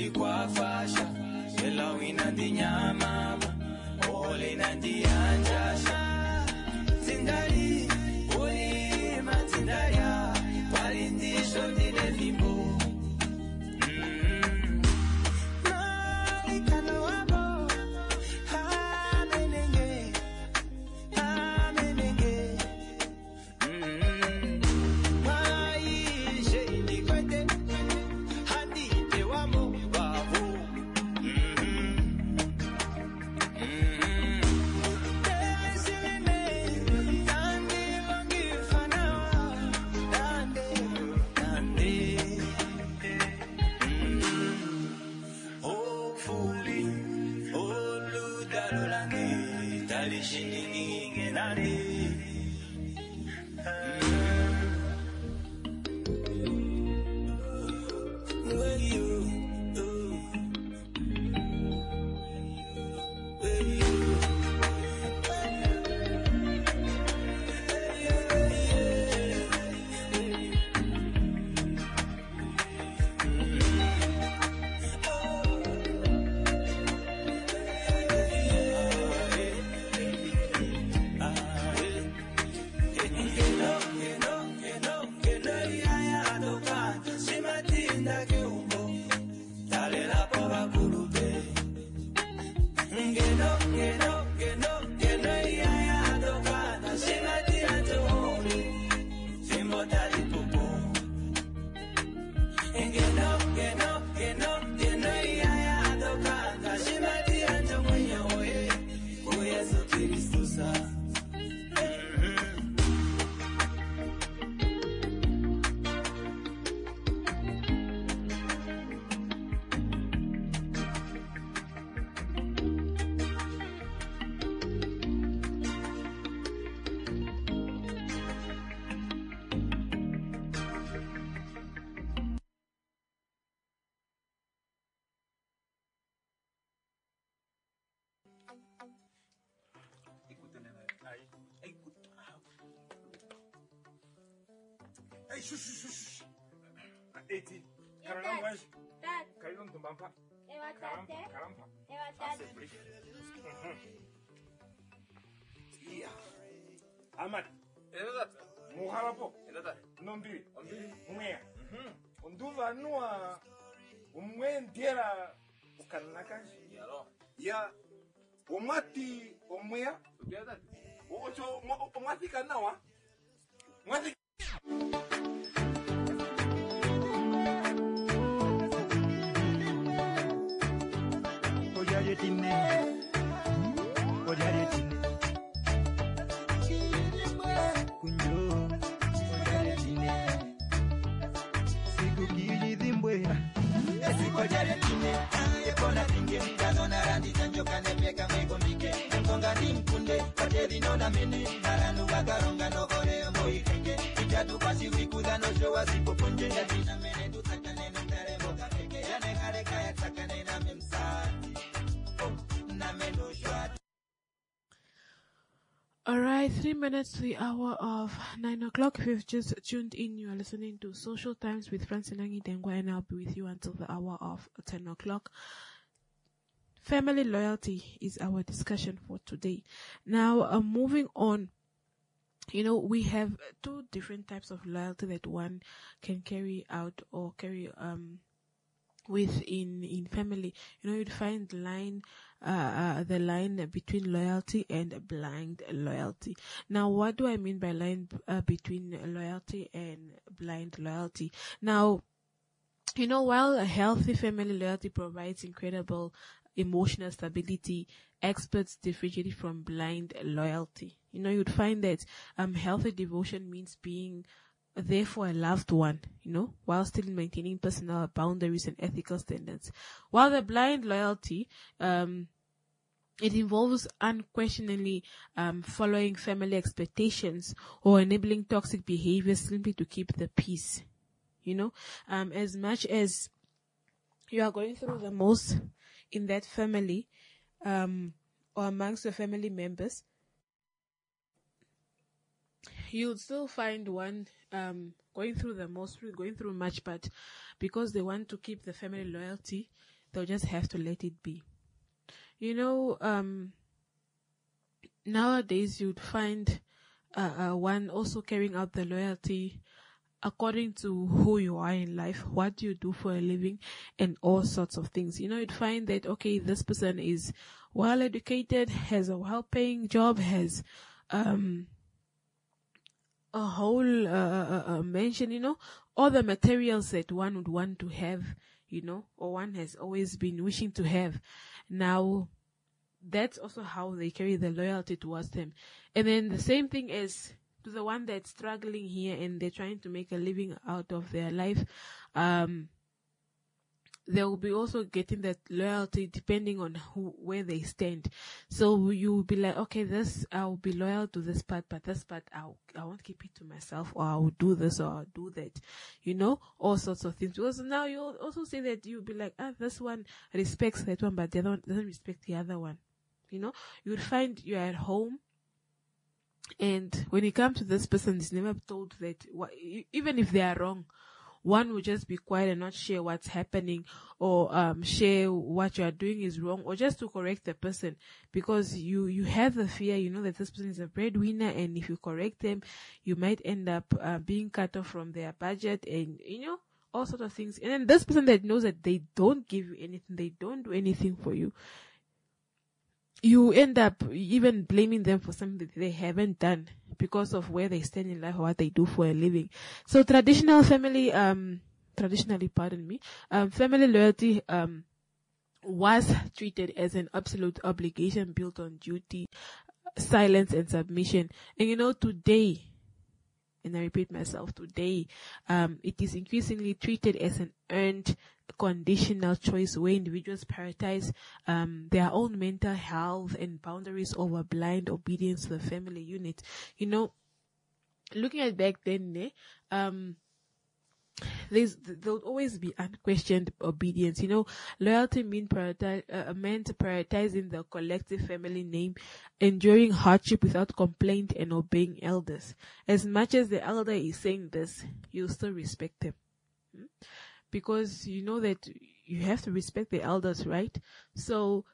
di kwa fasha ela wina di nyama ole na di anjasha tindari oli matindaria walindi shodi de vimbo
Hey, shush, shush, shush. eighty. Karampa.
Dad.
Karam tumbampa.
Ewa
Karam,
tate.
karampa.
Ewa tate.
Yeah. Ahmad.
Elada.
Muharapo.
Elada.
Nombiri.
Ombili.
Umea.
Mhm.
Unduva nua. Umwentera. Ukanakashi.
Yalo.
Ya. Umati. Umea.
Elada.
Ocho. Umati kanawa. Umati.
Ojaretine, ojaretine, kunjo, ojaretine, siku kili dhimbwe, siku ojaretine, yekona tinge, ndazo narandi chanjo kanepeka mego mike, mkonga ni mkunde, pateli nona mene, naranu wakaronga nogore moikenge, itatu kasi wikuda no showa sipo punje, yatina mene tutakane nutare moka peke, yane kare kaya takane na memsati.
All right, three minutes to the hour of nine o'clock. If you've just tuned in, you are listening to Social Times with Francinangi Dengwa, and I'll be with you until the hour of ten o'clock. Family loyalty is our discussion for today. Now, uh, moving on, you know, we have two different types of loyalty that one can carry out or carry, um, with in in family. You know, you'd find the line uh, uh the line between loyalty and blind loyalty. Now, what do I mean by line uh, between loyalty and blind loyalty? Now, you know, while a healthy family loyalty provides incredible emotional stability, experts differentiate it from blind loyalty. You know, you'd find that um healthy devotion means being there for a loved one, you know, while still maintaining personal boundaries and ethical standards. While the blind loyalty, um, it involves unquestioningly um, following family expectations or enabling toxic behaviors simply to keep the peace. You know, um, as much as you are going through the most in that family, um, or amongst your family members, you'll still find one um, going through the most, going through much, but because they want to keep the family loyalty, they'll just have to let it be. You know, um, nowadays you'd find uh, uh, one also carrying out the loyalty according to who you are in life, what you do for a living, and all sorts of things. You know, you'd find that, okay, this person is well educated, has a well paying job, has um a whole uh, uh, uh, mansion, you know, all the materials that one would want to have, you know, or one has always been wishing to have. Now, that's also how they carry the loyalty towards them. And then the same thing is to the one that's struggling here and they're trying to make a living out of their life. Um, they will be also getting that loyalty depending on who, where they stand. So you will be like, okay, this, I'll be loyal to this part, but this part, I'll, I won't keep it to myself, or I'll do this, or I'll do that, you know, all sorts of things. Because now you'll also say that you'll be like, ah, this one respects that one, but the other one doesn't respect the other one. You know, you would find you're at home, and when you come to this person, it's never told that, even if they are wrong, one will just be quiet and not share what's happening, or um share what you are doing is wrong, or just to correct the person, because you you have the fear, you know, that this person is a breadwinner, and if you correct them, you might end up uh, being cut off from their budget, and you know, all sorts of things. And then this person that knows that they don't give you anything, they don't do anything for you, you end up even blaming them for something that they haven't done because of where they stand in life or what they do for a living. So traditional family, um, traditionally, pardon me, um, family loyalty, um, was treated as an absolute obligation built on duty, silence, and submission. And you know, today, and I repeat myself, today, um, it is increasingly treated as an earned conditional choice where individuals prioritize um, their own mental health and boundaries over blind obedience to the family unit. You know, looking at back then, eh, um, there's, there'll always be unquestioned obedience. You know, loyalty mean prioritize, uh, meant prioritizing the collective family name, enduring hardship without complaint, and obeying elders. As much as the elder is saying this, you still respect them. Hmm? Because you know that you have to respect the elders, right? So,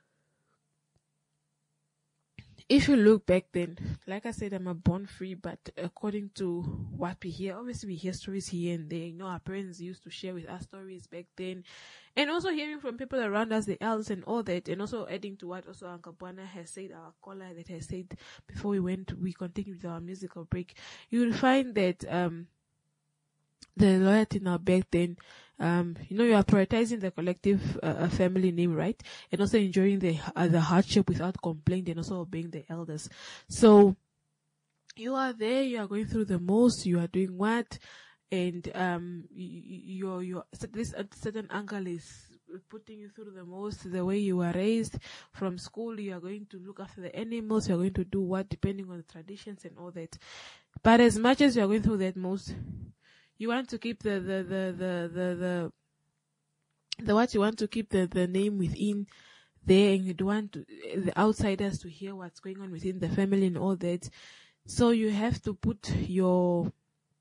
if you look back then, like I said, I'm a born free, but according to what we hear, obviously we hear stories here and there. You know, our parents used to share with us stories back then. And also hearing from people around us, the elders and all that. And also adding to what also Uncle Buana has said, our caller that has said before we went, we continued with our musical break. You will find that, um, the loyalty now back then, um, you know, you are prioritizing the collective uh, family name, right? And also enjoying the uh, the hardship without complaint, and also obeying the elders. So you are there, you are going through the most, you are doing what, and um, your your this certain uncle is putting you through the most. The way you were raised from school, you are going to look after the animals, you are going to do what depending on the traditions and all that. But as much as you are going through that most, you want to keep the, the, the, the, the, the, the, what you want to keep the, the name within there, and you don't want to, the outsiders to hear what's going on within the family and all that. So you have to put your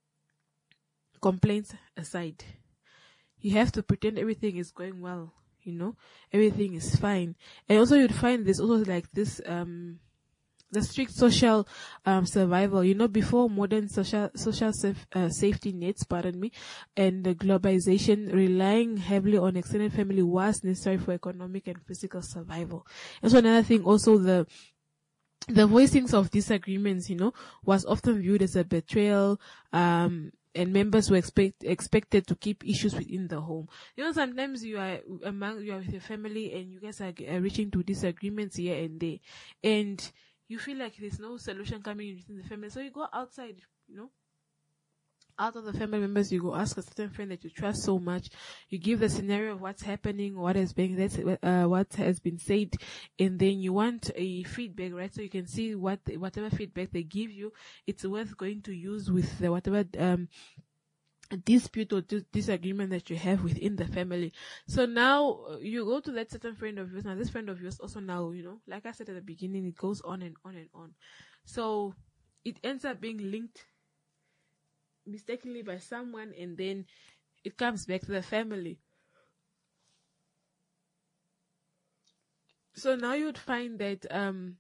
complaints aside. You have to pretend everything is going well, you know, everything is fine. And also you'd find this also like this, um, the strict social um, survival, you know, before modern social social saf- uh, safety nets, pardon me, and the globalization, relying heavily on extended family was necessary for economic and physical survival. And so another thing, also the the voicings of disagreements, you know, was often viewed as a betrayal, um, and members were expect, expected to keep issues within the home. You know, sometimes you are among, you are with your family and you guys are, are reaching to disagreements here and there, and you feel like there's no solution coming within the family. So you go outside, you know, out of the family members, you go ask a certain friend that you trust so much. You give the scenario of what's happening, what has been, that's, uh, what has been said, and then you want a feedback, right? So you can see what, whatever feedback they give you, it's worth going to use with the whatever, um, dispute or dis- disagreement that you have within the family. So now uh, you go to that certain friend of yours. Now this friend of yours also now, you know, like I said at the beginning, it goes on and on and on. So it ends up being linked mistakenly by someone, and then it comes back to the family. So now you'd find that um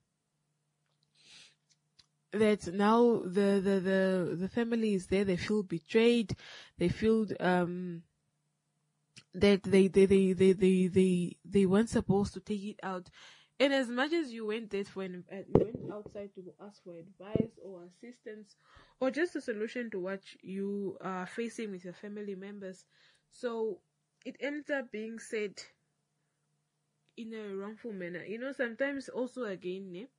that now the the the, the family is there, they feel betrayed, they feel um that they they, they they they they they weren't supposed to take it out. And as much as you went there for an, uh, you went outside to ask for advice or assistance or just a solution to what you are facing with your family members, so it ends up being said in a wrongful manner. You know, sometimes also again, eh,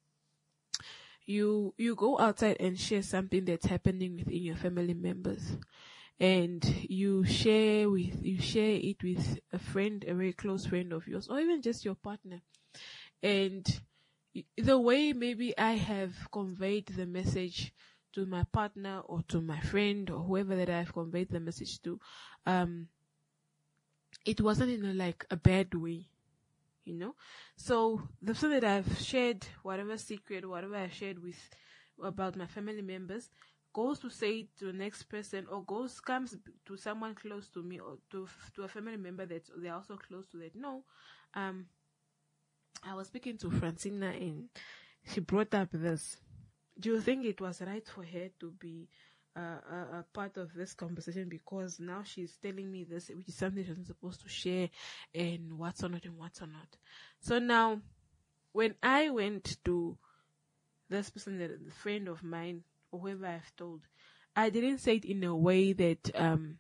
you you go outside and share something that's happening within your family members, and you share with you share it with a friend, a very close friend of yours, or even just your partner. And the way maybe I have conveyed the message to my partner or to my friend or whoever that I've conveyed the message to, um, it wasn't in a, like a bad way, you know. So the thing that I've shared, whatever secret, whatever I've shared with about my family members, goes to say to the next person, or goes comes to someone close to me, or to to a family member that they're also close to, that no, um. I was speaking to Francina and she brought up this. Do you think it was right for her to be uh, a, a part of this conversation, because now she's telling me this, which is something she wasn't supposed to share, and what's or not and what's or not. So now, when I went to this person, a friend of mine, or whoever I've told, I didn't say it in a way that, um,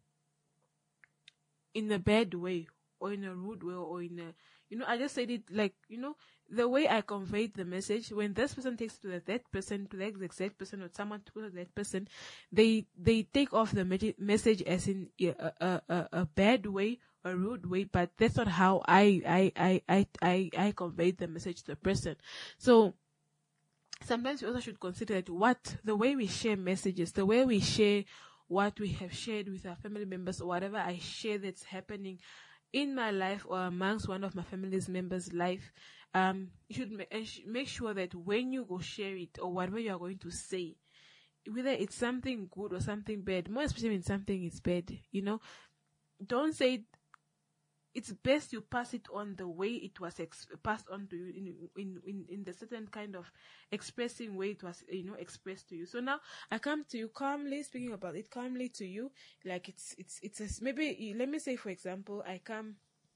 in a bad way, or in a rude way, or in a, you know, I just said it like, you know, the way I conveyed the message. When this person takes it to the, that person, to the exact person, or someone to that person, they they take off the me- message as in a, a, a, a bad way, a rude way, but that's not how I I, I, I, I I conveyed the message to the person. So sometimes we also should consider that what the way we share messages, the way we share what we have shared with our family members, or whatever I share that's happening in my life or amongst one of my family's members' life, um, you should ma- make sure that when you go share it, or whatever you are going to say, whether it's something good or something bad, more especially when something is bad, you know, don't say it. It's best you pass it on the way it was ex- passed on to you, in, in in in the certain kind of expressing way it was, you know, expressed to you. So now I come to you calmly, speaking about it calmly to you, like it's it's it's a, maybe let me say, for example, I come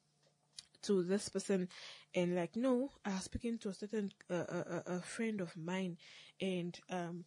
to this person and like, no, I was speaking to a certain uh, a, a friend of mine, and um.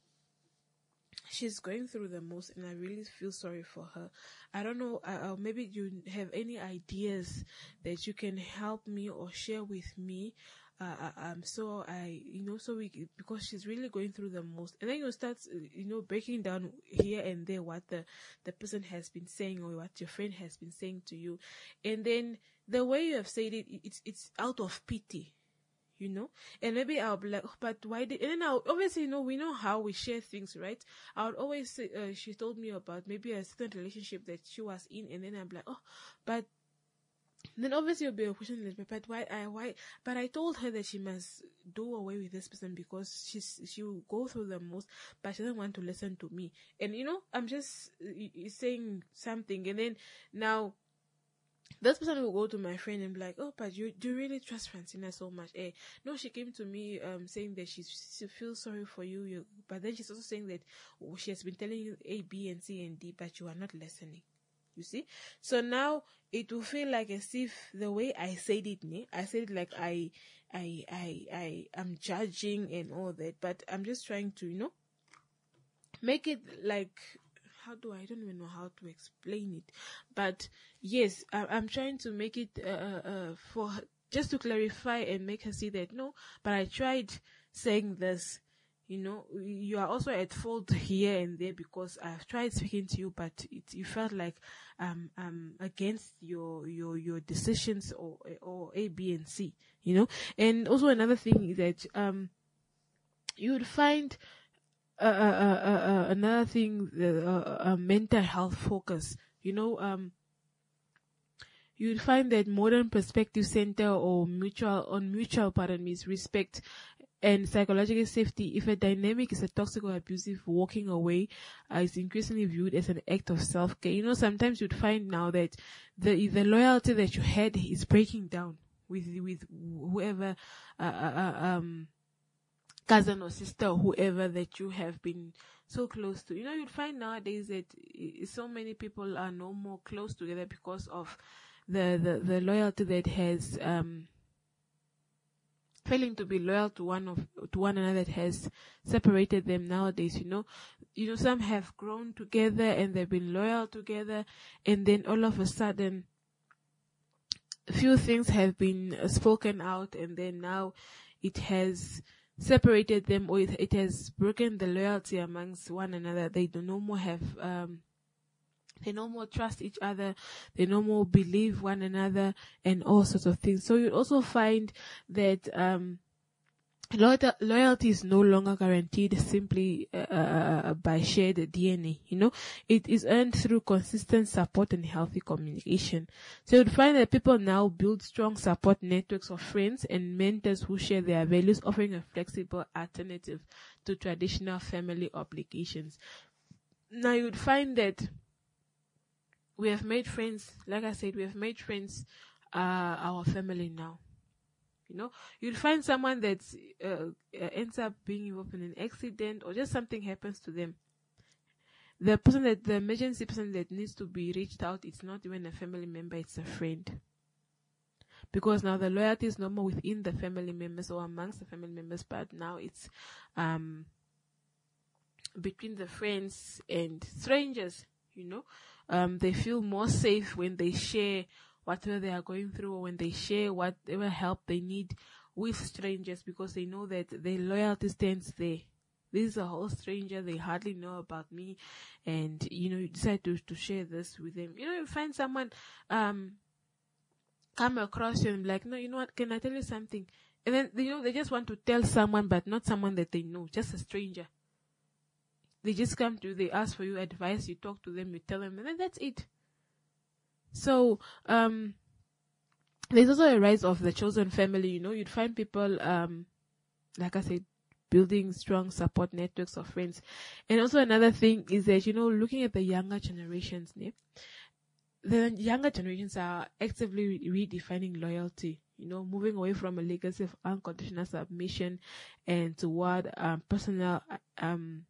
she's going through the most, and I really feel sorry for her. I don't know, uh, maybe you have any ideas that you can help me or share with me. Uh, um, so I, you know, so we, because she's really going through the most, and then you start, you know, breaking down here and there what the, the person has been saying, or what your friend has been saying to you. And then the way you have said it, it's, it's out of pity. You know, and maybe I'll be like, oh, but why did, and then I'll, obviously, you know, we know how we share things, right? I would always say, uh, she told me about maybe a certain relationship that she was in, and then I'm like, oh, but then obviously it'll be a question like, but why, I, why, but I told her that she must do away with this person because she's, she will go through the most, but she doesn't want to listen to me. And, you know, I'm just uh, saying something, and then now, this person will go to my friend and be like, oh, but you do you really trust Francina so much? Eh, no, she came to me um saying that she, she feels sorry for you, you, but then she's also saying that oh, she has been telling you A, B, and C, and D, but you are not listening. You see? So now it will feel like as if the way I said it, ne? I said it like I, I, I, I am judging and all that, but I'm just trying to, you know, make it like, how do I, I don't even know how to explain it, but yes, I, I'm trying to make it uh, uh, for her, just to clarify and make her see that no, but I tried saying this, you know, you are also at fault here and there because I've tried speaking to you, but it, you felt like um um against your your your decisions, or or A, B, and C, you know. And also another thing is that um you would find Uh, uh, uh, uh, uh, another thing, the uh, uh, mental health focus. You know, um, you'd find that Modern Perspective Center or mutual on mutual, pardon me, respect and psychological safety. If a dynamic is a toxic or abusive, walking away uh, is increasingly viewed as an act of self-care. You know, sometimes you'd find now that the the loyalty that you had is breaking down with with whoever, uh, uh, um, cousin or sister or whoever that you have been so close to. You know, you'd find nowadays that uh, so many people are no more close together because of the the, the loyalty that has um. failing to be loyal to one of to one another that has separated them nowadays. You know, you know, some have grown together and they've been loyal together, and then all of a sudden, a few things have been uh, spoken out, and then now it has separated them, or it, it has broken the loyalty amongst one another. They do no more have um They no more trust each other. They no more believe one another and all sorts of things. So you also find that um, loyalty, loyalty is no longer guaranteed simply uh, uh, by shared D N A. You know, it is earned through consistent support and healthy communication. So you'd find that people now build strong support networks of friends and mentors who share their values, offering a flexible alternative to traditional family obligations. Now you'd find that we have made friends, like I said, we have made friends, uh, our family now. You know, you'll find someone that uh, ends up being involved in an accident or just something happens to them. The person that, the emergency person that needs to be reached out, it's not even a family member, it's a friend. Because now the loyalty is no more within the family members or amongst the family members, but now it's, um, between the friends and strangers, you know. Um, they feel more safe when they share whatever they are going through, or when they share whatever help they need with strangers, because they know that their loyalty stands there. This is a whole stranger, they hardly know about me, and, you know, you decide to, to share this with them. You know, you find someone, um, come across you and be like, no, you know what, can I tell you something? And then, you know, they just want to tell someone, but not someone that they know, just a stranger. They just come to you, they ask for your advice, you talk to them, you tell them, and then that's it. So, um, there's also a rise of the chosen family. You know, you'd find people, um, like I said, building strong support networks of friends. And also another thing is that, you know, looking at the younger generations, né? The younger generations are actively redefining loyalty, you know, moving away from a legacy of unconditional submission and toward um, personal um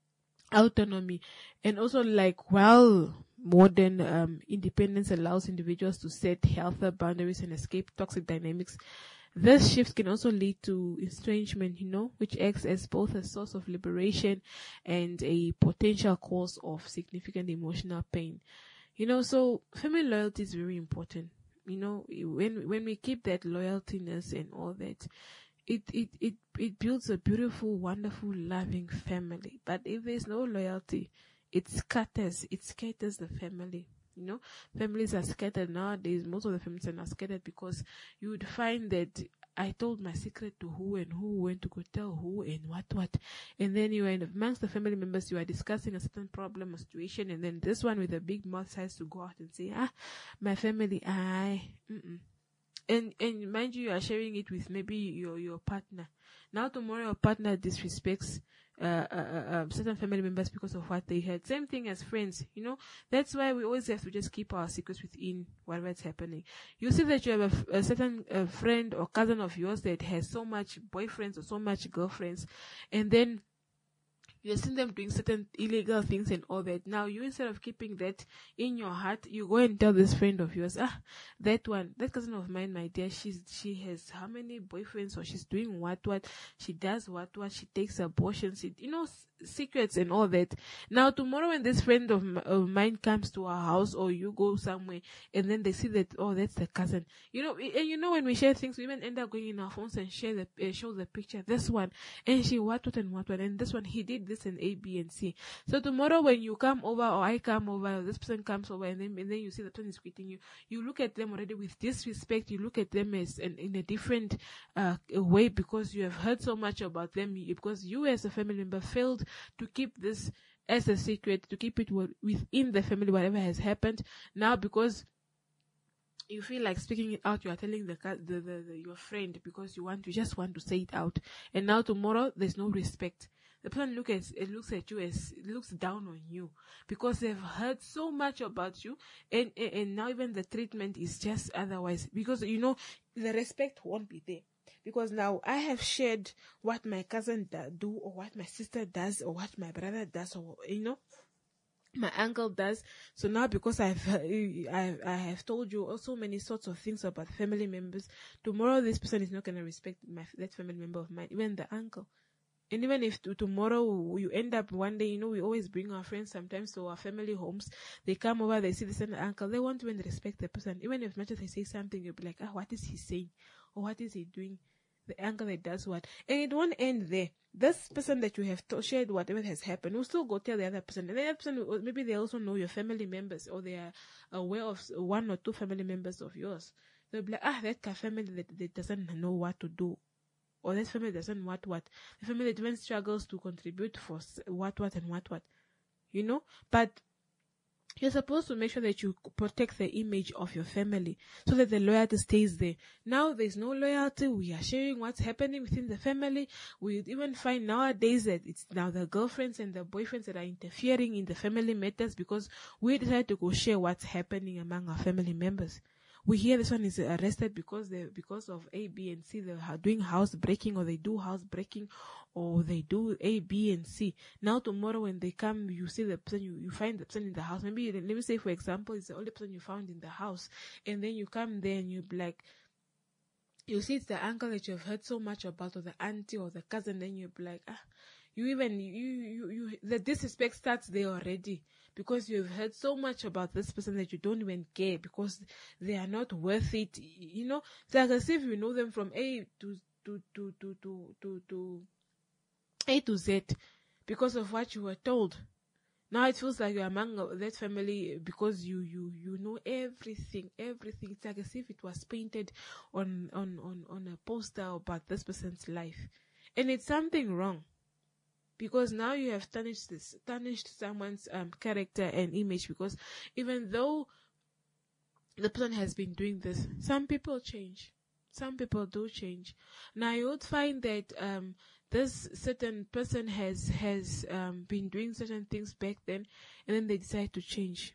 autonomy. And also, like, while modern um, independence allows individuals to set healthier boundaries and escape toxic dynamics, this shift can also lead to estrangement, you know, which acts as both a source of liberation and a potential cause of significant emotional pain. You know, so family loyalty is very important. You know, when when we keep that loyaltiness and all that, It, it, it, it builds a beautiful, wonderful, loving family. But if there's no loyalty, it scatters, it scatters the family. You know, families are scattered nowadays. Most of the families are now scattered because you would find that I told my secret to who and who went to go tell who and what, what. And then you are in amongst the family members, you are discussing a certain problem or situation. And then this one with a big mouth has to go out and say, ah, my family, I, mm-mm. And, and mind you, you are sharing it with maybe your, your partner. Now tomorrow your partner disrespects, uh, uh, uh, certain family members because of what they had. Same thing as friends, you know. That's why we always have to just keep our secrets within whatever is happening. You see that you have a, a certain uh, friend or cousin of yours that has so much boyfriends or so much girlfriends, and then you're seeing them doing certain illegal things and all that. Now, you, instead of keeping that in your heart, you go and tell this friend of yours, ah, that one, that cousin of mine, my dear, she's, she has how many boyfriends, or she's doing what, what, she does what, what, she takes abortions, she, you know, s- secrets and all that. Now, tomorrow when this friend of, m- of mine comes to our house, or you go somewhere, and then they see that, oh, that's the cousin. You know, and you know, when we share things, we even end up going in our phones and share the, uh, show the picture, this one, and she what, what, and what, what, and this one, he did this and A, B, and C. So tomorrow when you come over, or I come over, or this person comes over, and then and then you see that person is greeting you, you look at them already with disrespect. You look at them as an, in a different uh, way, because you have heard so much about them, because you as a family member failed to keep this as a secret, to keep it within the family, whatever has happened. Now, because you feel like speaking it out, you are telling the, cou- the, the, the your friend because you want to just want to say it out, and now tomorrow there's no respect. The person look at it looks at you as it looks down on you because they've heard so much about you, and, and and now even the treatment is just otherwise because you know the respect won't be there. Because now I have shared what my cousin da- do, or what my sister does, or what my brother does, or you know, my uncle does. So now because I've I I have told you also many sorts of things about family members, tomorrow this person is not gonna respect my that family member of mine, even the uncle. And even if to, tomorrow you end up one day, you know, we always bring our friends sometimes to our family homes. They come over, they see the same uncle, they won't even respect the person. Even if much as they say something, you'll be like, ah, what is he saying? Or what is he doing? The uncle that does what? And it won't end there. This person that you have to- shared whatever has happened will still go tell the other person. And the other person, will- maybe they also know your family members, or they are aware of one or two family members of yours. They'll be like, ah, that guy family that, that doesn't know what to do. Or that family doesn't what what. The family that even struggles to contribute for s- what what and what what. You know? But you're supposed to make sure that you protect the image of your family so that the loyalty stays there. Now there's no loyalty. We are sharing what's happening within the family. We even find nowadays that it's now the girlfriends and the boyfriends that are interfering in the family matters because we decide to go share what's happening among our family members. We hear this one is arrested because they because of A, B, and C. They're doing house breaking, or they do house breaking, or they do A, B, and C. Now tomorrow when they come, you see the person, you, you find the person in the house. Maybe let me say for example, it's the only person you found in the house, and then you come there and you be like, you see it's the uncle that you've heard so much about, or the auntie or the cousin. Then you be like, ah. You even, you, you, you, the disrespect starts there already because you've heard so much about this person that you don't even care because they are not worth it. You know, it's like as if you know them from A to, to, to, to, to, to, to A to Z because of what you were told. Now it feels like you're among that family because you, you, you know everything, everything. It's like as if it was painted on, on, on, on a poster about this person's life. And it's something wrong. Because now you have tarnished this, tarnished someone's um, character and image. Because even though the person has been doing this, some people change. Some people do change. Now you would find that um, this certain person has has um, been doing certain things back then, and then they decide to change.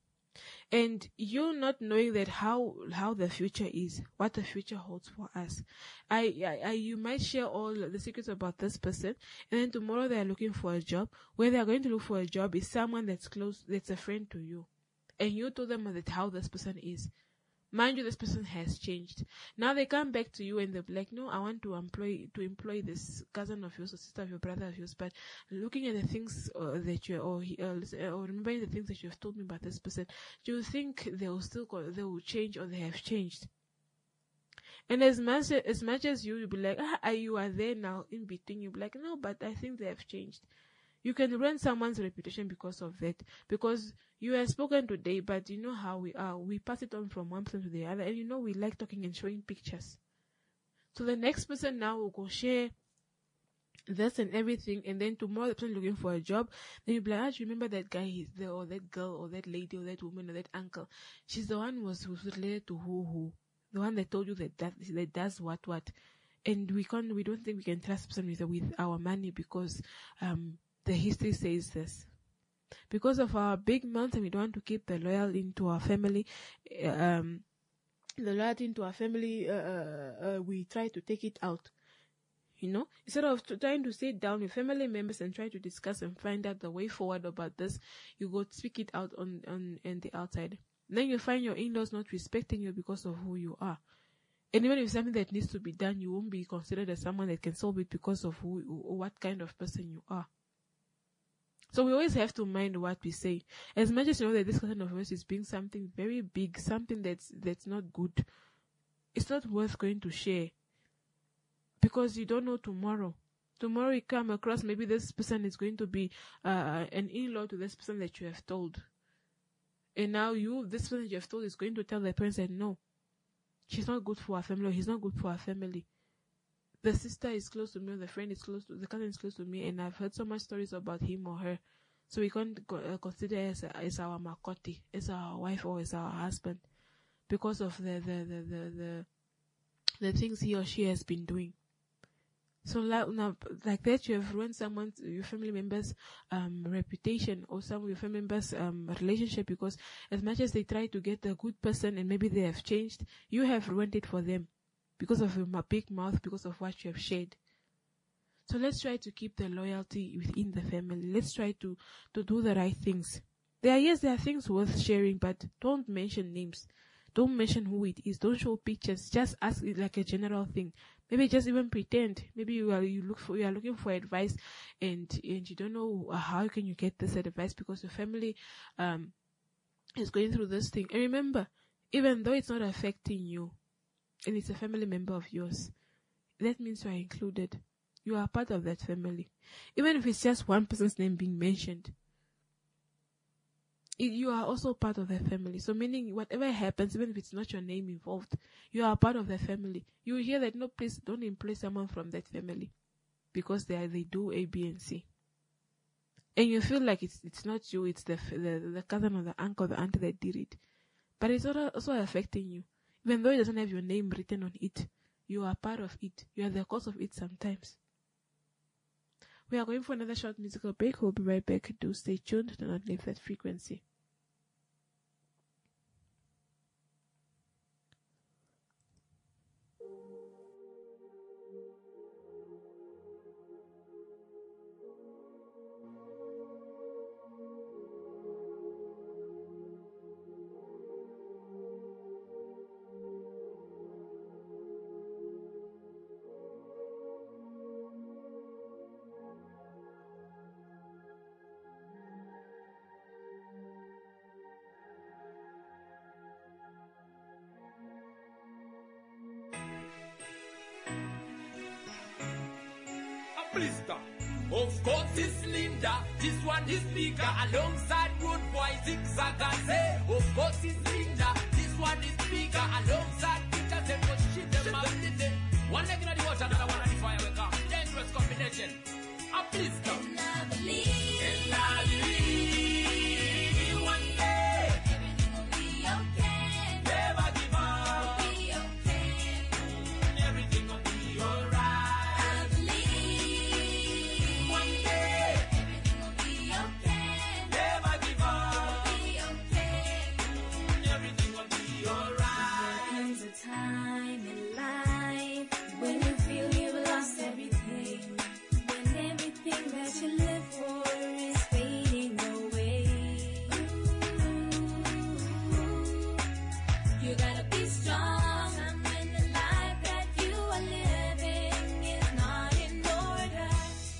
And you not knowing that how how the future is, what the future holds for us. I, I, I you might share all the secrets about this person, and then tomorrow they are looking for a job. Where they are going to look for a job is someone that's close, that's a friend to you, and you told them that how this person is. Mind you, this person has changed. Now they come back to you and they're like, no, I want to employ to employ this cousin of yours or sister of your brother of yours. But looking at the things uh, that you or he, uh, listen, or remembering the things that you have told me about this person, do you think they will still go, they will change, or they have changed? And as much as much as you will be like, ah, you are there now in between, you'll be like, no, but I think they have changed. You can ruin someone's reputation because of that. Because you have spoken today, but you know how we are. We pass it on from one person to the other. And you know we like talking and showing pictures. So the next person now will go share this and everything. And then tomorrow the person looking for a job. Then you'll be like, ah, do you remember that guy he's there, or that girl, or that lady, or that woman, or that uncle? She's the one who was, who was related to who who. The one that told you that, that, that does what what. And we can't, we don't think we can trust person with, with our money because, um, the history says this. Because of our big mouth and we don't want to keep the loyal into our family, um, the loyalty into our family, uh, uh, uh, we try to take it out. You know, instead of to, trying to sit down with family members and try to discuss and find out the way forward about this, you go speak it out on, on, on the outside. Then you find your in-laws not respecting you because of who you are. And even if something that needs to be done, you won't be considered as someone that can solve it because of who or what kind of person you are. So we always have to mind what we say. As much as you know that this kind of voice is being something very big, something that's that's not good, it's not worth going to share. Because you don't know tomorrow. Tomorrow you come across, maybe this person is going to be uh, an in-law to this person that you have told. And now you, this person that you have told is going to tell the parents that no, she's not good for our family, or he's not good for our family. The sister is close to me, or the friend is close to, the cousin is close to me, and I've heard so much stories about him or her. So we can't uh, consider as, as our makoti, as our wife, or as our husband. because of the the the the the, the things he or she has been doing. So like, now, like that, you have ruined someone's, your family member's um, reputation, or some of your family members' um, relationship, because as much as they try to get a good person and maybe they have changed, you have ruined it for them because of your big mouth, because of what you have shared. So let's try to keep the loyalty within the family. Let's try to, to do the right things. There are, yes, there are things worth sharing, but don't mention names. Don't mention who it is. Don't show pictures. Just ask it like a general thing. Maybe just even pretend. Maybe you are you look for you are looking for advice, and and you don't know how can you get this advice because your family um is going through this thing. And remember, even though it's not affecting you, and it's a family member of yours, that means you are included. You are part of that family, even if it's just one person's name being mentioned. You are also part of the family. So meaning whatever happens, even if it's not your name involved, you are part of the family. You will hear that, no, please don't employ someone from that family because they are, they do A, B, and C. And you feel like it's it's not you, it's the the, the cousin or the uncle or the auntie that did it. But it's also affecting you. Even though it doesn't have your name written on it, you are part of it. You are the cause of it sometimes. We are going for another short musical break. We'll be right back. Do stay tuned. Do not leave that frequency.
Blister. Of course it's Linda, this one is bigger, alongside Road Boy Zigzag and say. Of course it's Linda, this one is bigger, alongside Peter and what shit them up in the one leg in the water, another one on the fire, we come. Dangerous combination. A blister.
And I believe,
And I believe one day
everything will be okay.
never give up.
Be okay.
Everything will be alright.
I believe
One day
everything will be okay.
never give up.
Be okay.
Everything will be alright.
There comes a time in life when you feel you've lost everything, when everything that you live for is fading away. You gotta be strong, and when the life that you are living is not in order,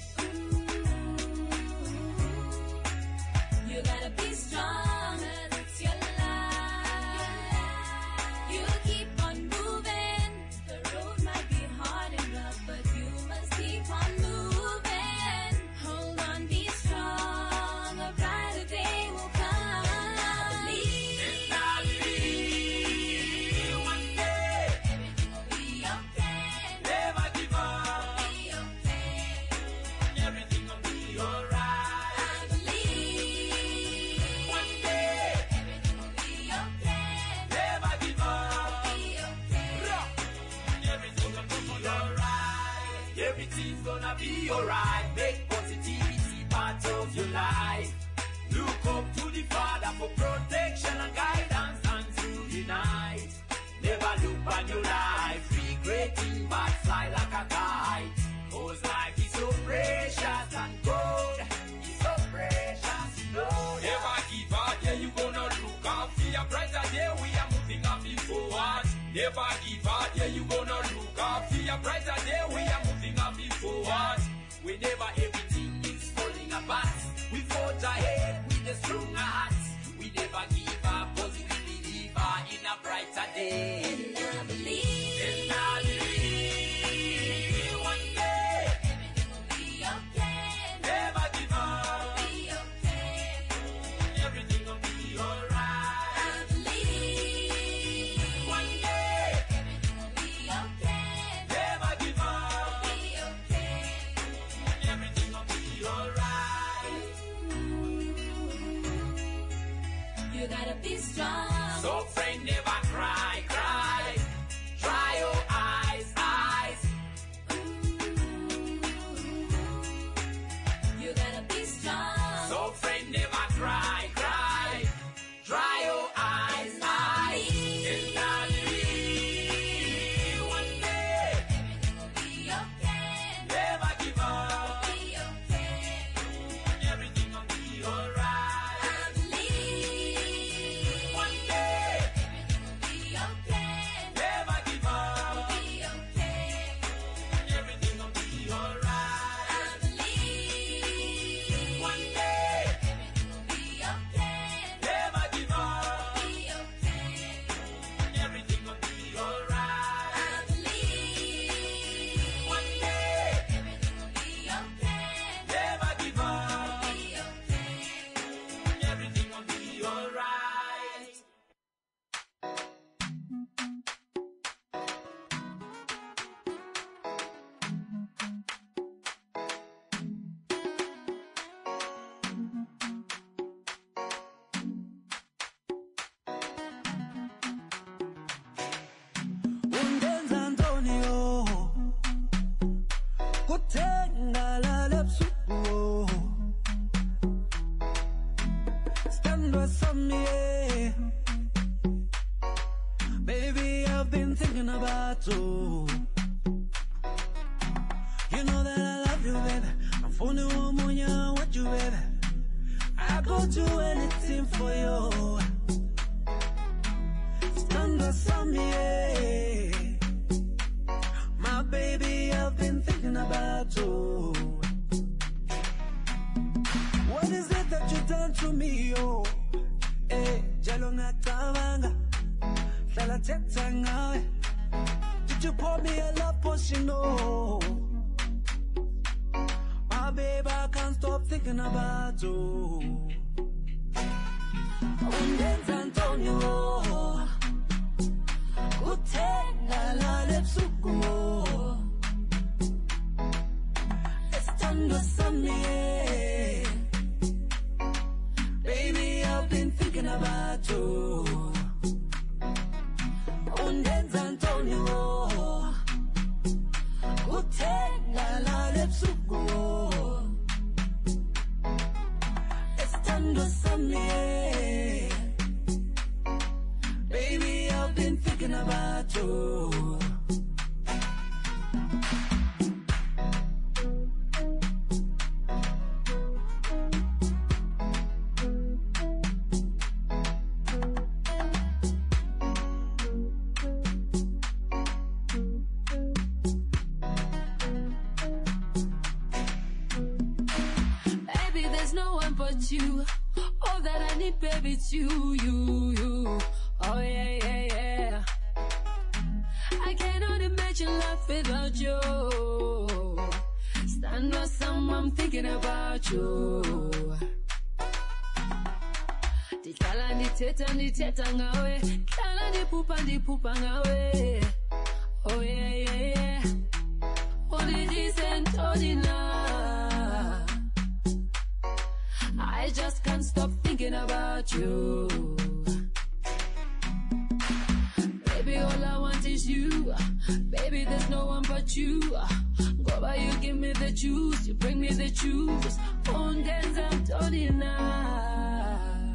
you gotta be strong, 'cause it's your life. You keep on moving. The road might be hard and rough, but you must keep on moving. Hold on, be strong. A brighter day will come. I believe
And I believe one day
everything will be okay.
never give up.
Be okay.
Everything will be alright.
I believe
One day
everything will be okay.
never give up.
Be okay.
Everything will be alright. Everything's gonna be alright. Make positivity part of your life. Look up to the Father for protection and guidance until the night. Never look on your life, regretting, but fly like a kite. Cause life is so precious and good. It's so precious, you know. Never give up, yeah, you gonna look up for your brighter day. We are moving up forward. Never give up, yeah, you gonna look up for your brighter day. We are moving up forward. Whenever everything is falling apart, we forge ahead with a stronger heart. We never give up, cause we believer in a brighter day.
And I believe
And I believe one day
everything will be okay.
never give up.
Be okay.
Everything will be alright.
I believe
One day
everything will be okay.
never give up.
Be okay.
Everything will be alright.
You gotta be strong.
So friend, never cry.
I've been thinking about you. You know that I love you, baby. I'm phoning home on you, I want you, baby. I go do anything for you. Stand up me, yeah. My baby, I've been thinking about you. What is it that you done to me, oh? Eh, jalo ngacabanga, hlala thetha ngawe. Did you pour me a love potion, oh? My baby, I can't stop thinking about you. Undenza Antonio, uthenga lale busuku. Estando sami, baby, I've been thinking about you. Undenza Antonio, uthenga lale busuku. Estando sami, baby, I've been thinking about you. Baby, there's no one but you. All that I need, baby, it's you, you, you. Oh yeah, yeah, yeah. I cannot imagine life without you. Stand by someone thinking about you. Ditala ndithetha ndithetha ngawe. Hlala ndiphupha ndiphupha ngawe. Oh yeah, yeah, yeah. Only decent, ordinary. I just can't stop thinking about you. Baby, all I want is you. Baby, there's no one but you. Go by, you give me the juice. You bring me the juice. Undenza Antonina.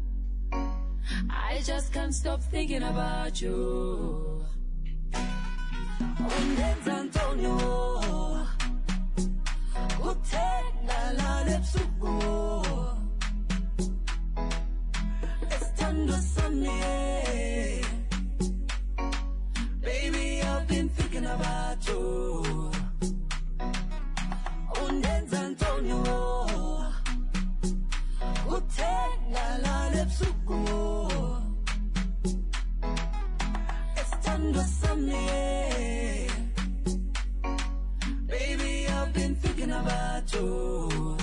I just can't stop thinking about you. Undenza Antonio, uthenga lale busuku. Estando sami, baby, I've been thinking about you. Undenza Antonio, uthenga lale busuku. Estando sami, baby, I've been thinking about you.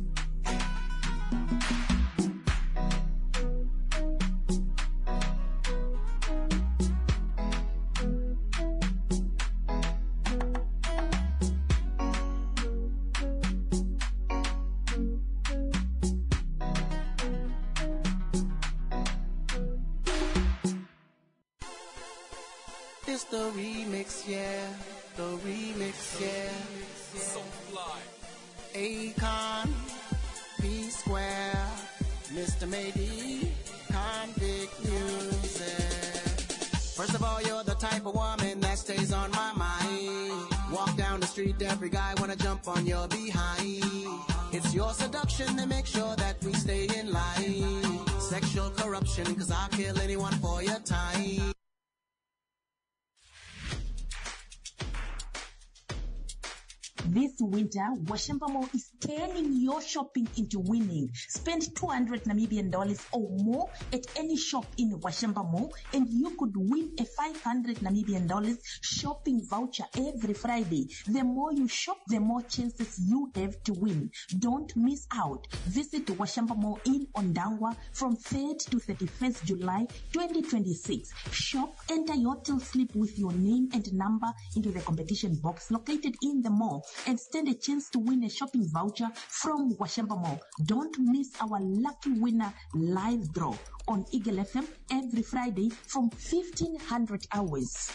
It's the remix, yeah. The remix, yeah.
So fly.
Akon, P Square, Mister Mayday, Convict Music. First of all, you're the type of woman that stays on my mind. Walk down the street, every guy wanna jump on your behind. It's your seduction that makes sure that we stay in line. Sexual corruption, cause I'll kill anyone for your time.
This winter, Washamba Mall is turning your shopping into winning. Spend two hundred Namibian dollars or more at any shop in Washamba Mall and you could win a five hundred Namibian dollars shopping voucher every Friday. The more you shop, the more chances you have to win. Don't miss out. Visit Washamba Mall in Ondangwa from third to thirty-first July twenty twenty-six. Shop, enter your till slip with your name and number into the competition box located in the mall and stand a chance to win a shopping voucher from Washamba Mall. Don't miss our lucky winner live draw on Eagle F M every Friday from fifteen hundred hours.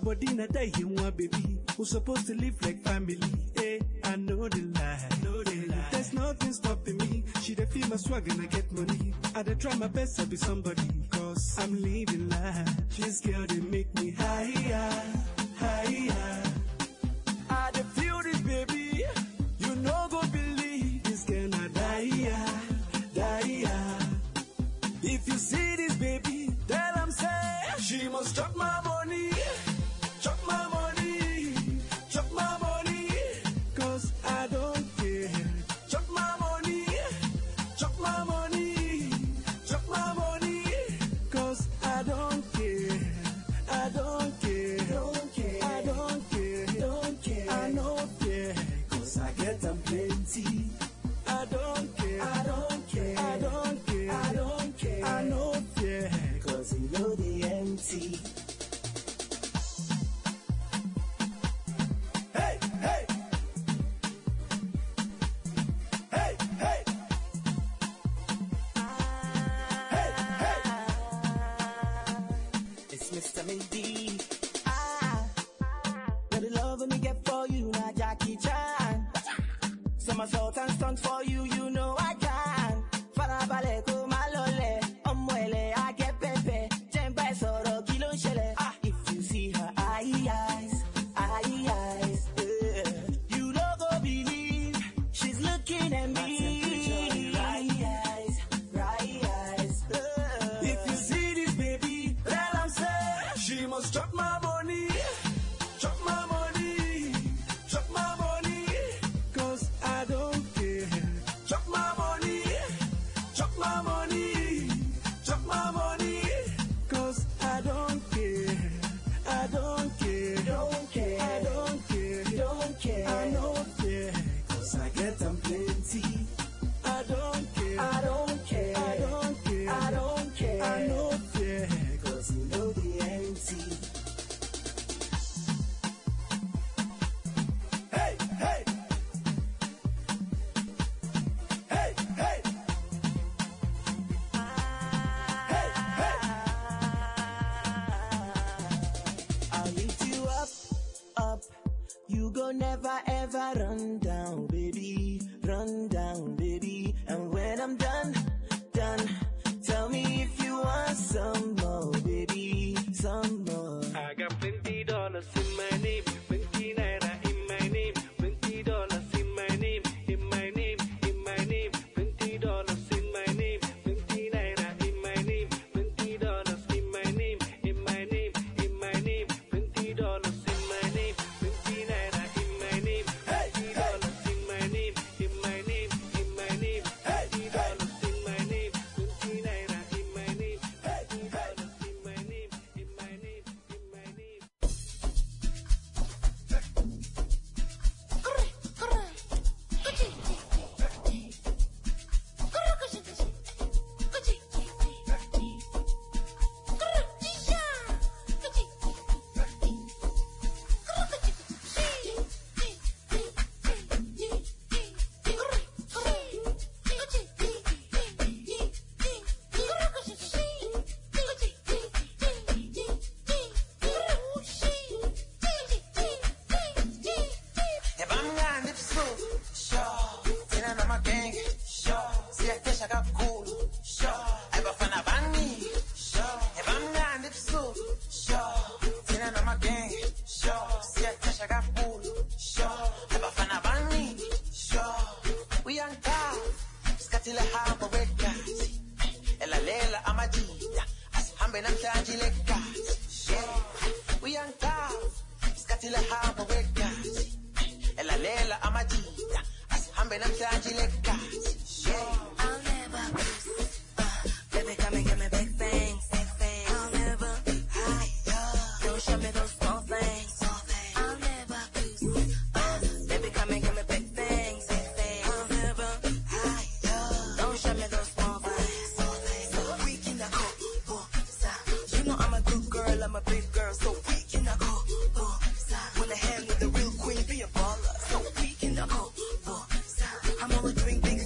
Somebody in a day you want, baby, who's supposed to live like family. Hey, I know the lie. Know the lie. There's nothing stopping me. She dey feel my swag and I get money. I dey try my best to be somebody, cause I'm living life. This girl, they make me higher, higher. I dey feel this, baby. You know, go believe this girl not die, die. If you see this, baby, tell them say she must chop my money, chop my money, chop my money, cause I don't care. Chop my money, chop my money, chop my money, cause I don't care. I don't care, don't care, I don't care, don't care, I don't care, cause I get them plenty. I don't care, I don't care, I don't care, I don't care, I know fear, cause you know the empty. Hey, hey, hey, hey, hey, hey. It's Mister Maybe. Ah, now the love me get for you, not Jackie Chan. Somersault and stunt for you, you know I can. Farabale ko malole, omuele I get pepe. Temba soro kilo shele. Ah, if you see her eyes, eyes, uh, you don't go believe she's looking at me. Right eyes, right eyes. Uh, if you see this, baby, let them say she must chop my money, chop my money, chop my money, cause I don't care. Chop my money, chop my money, chop my money, cause I don't care. I don't care, don't care, I don't care, don't care, I don't care, cause I get them plenty. I don't care, I don't care, I don't care, I don't care, I know fear, cause you know the empty. Hey, hey, hey, hey, hey, hey. I'll lift you up, up. You go never ever run down, baby. Run down, baby. And when I'm done, done, tell me if you want some more, baby. Some more. I got plenty dollars in my name, plenty naira in my name, plenty dollars in my name, in my name, in my name, plenty dollars in my name, plenty naira in my name, plenty dollars in my name, in my name, in my name, plenty dollars in my name, plenty naira in my name, plenty dollars in my name, in my name, in my name, plenty dollars in my name, plenty naira in my name, plenty dollars in my name, in my name, in my name.
I'm only doing big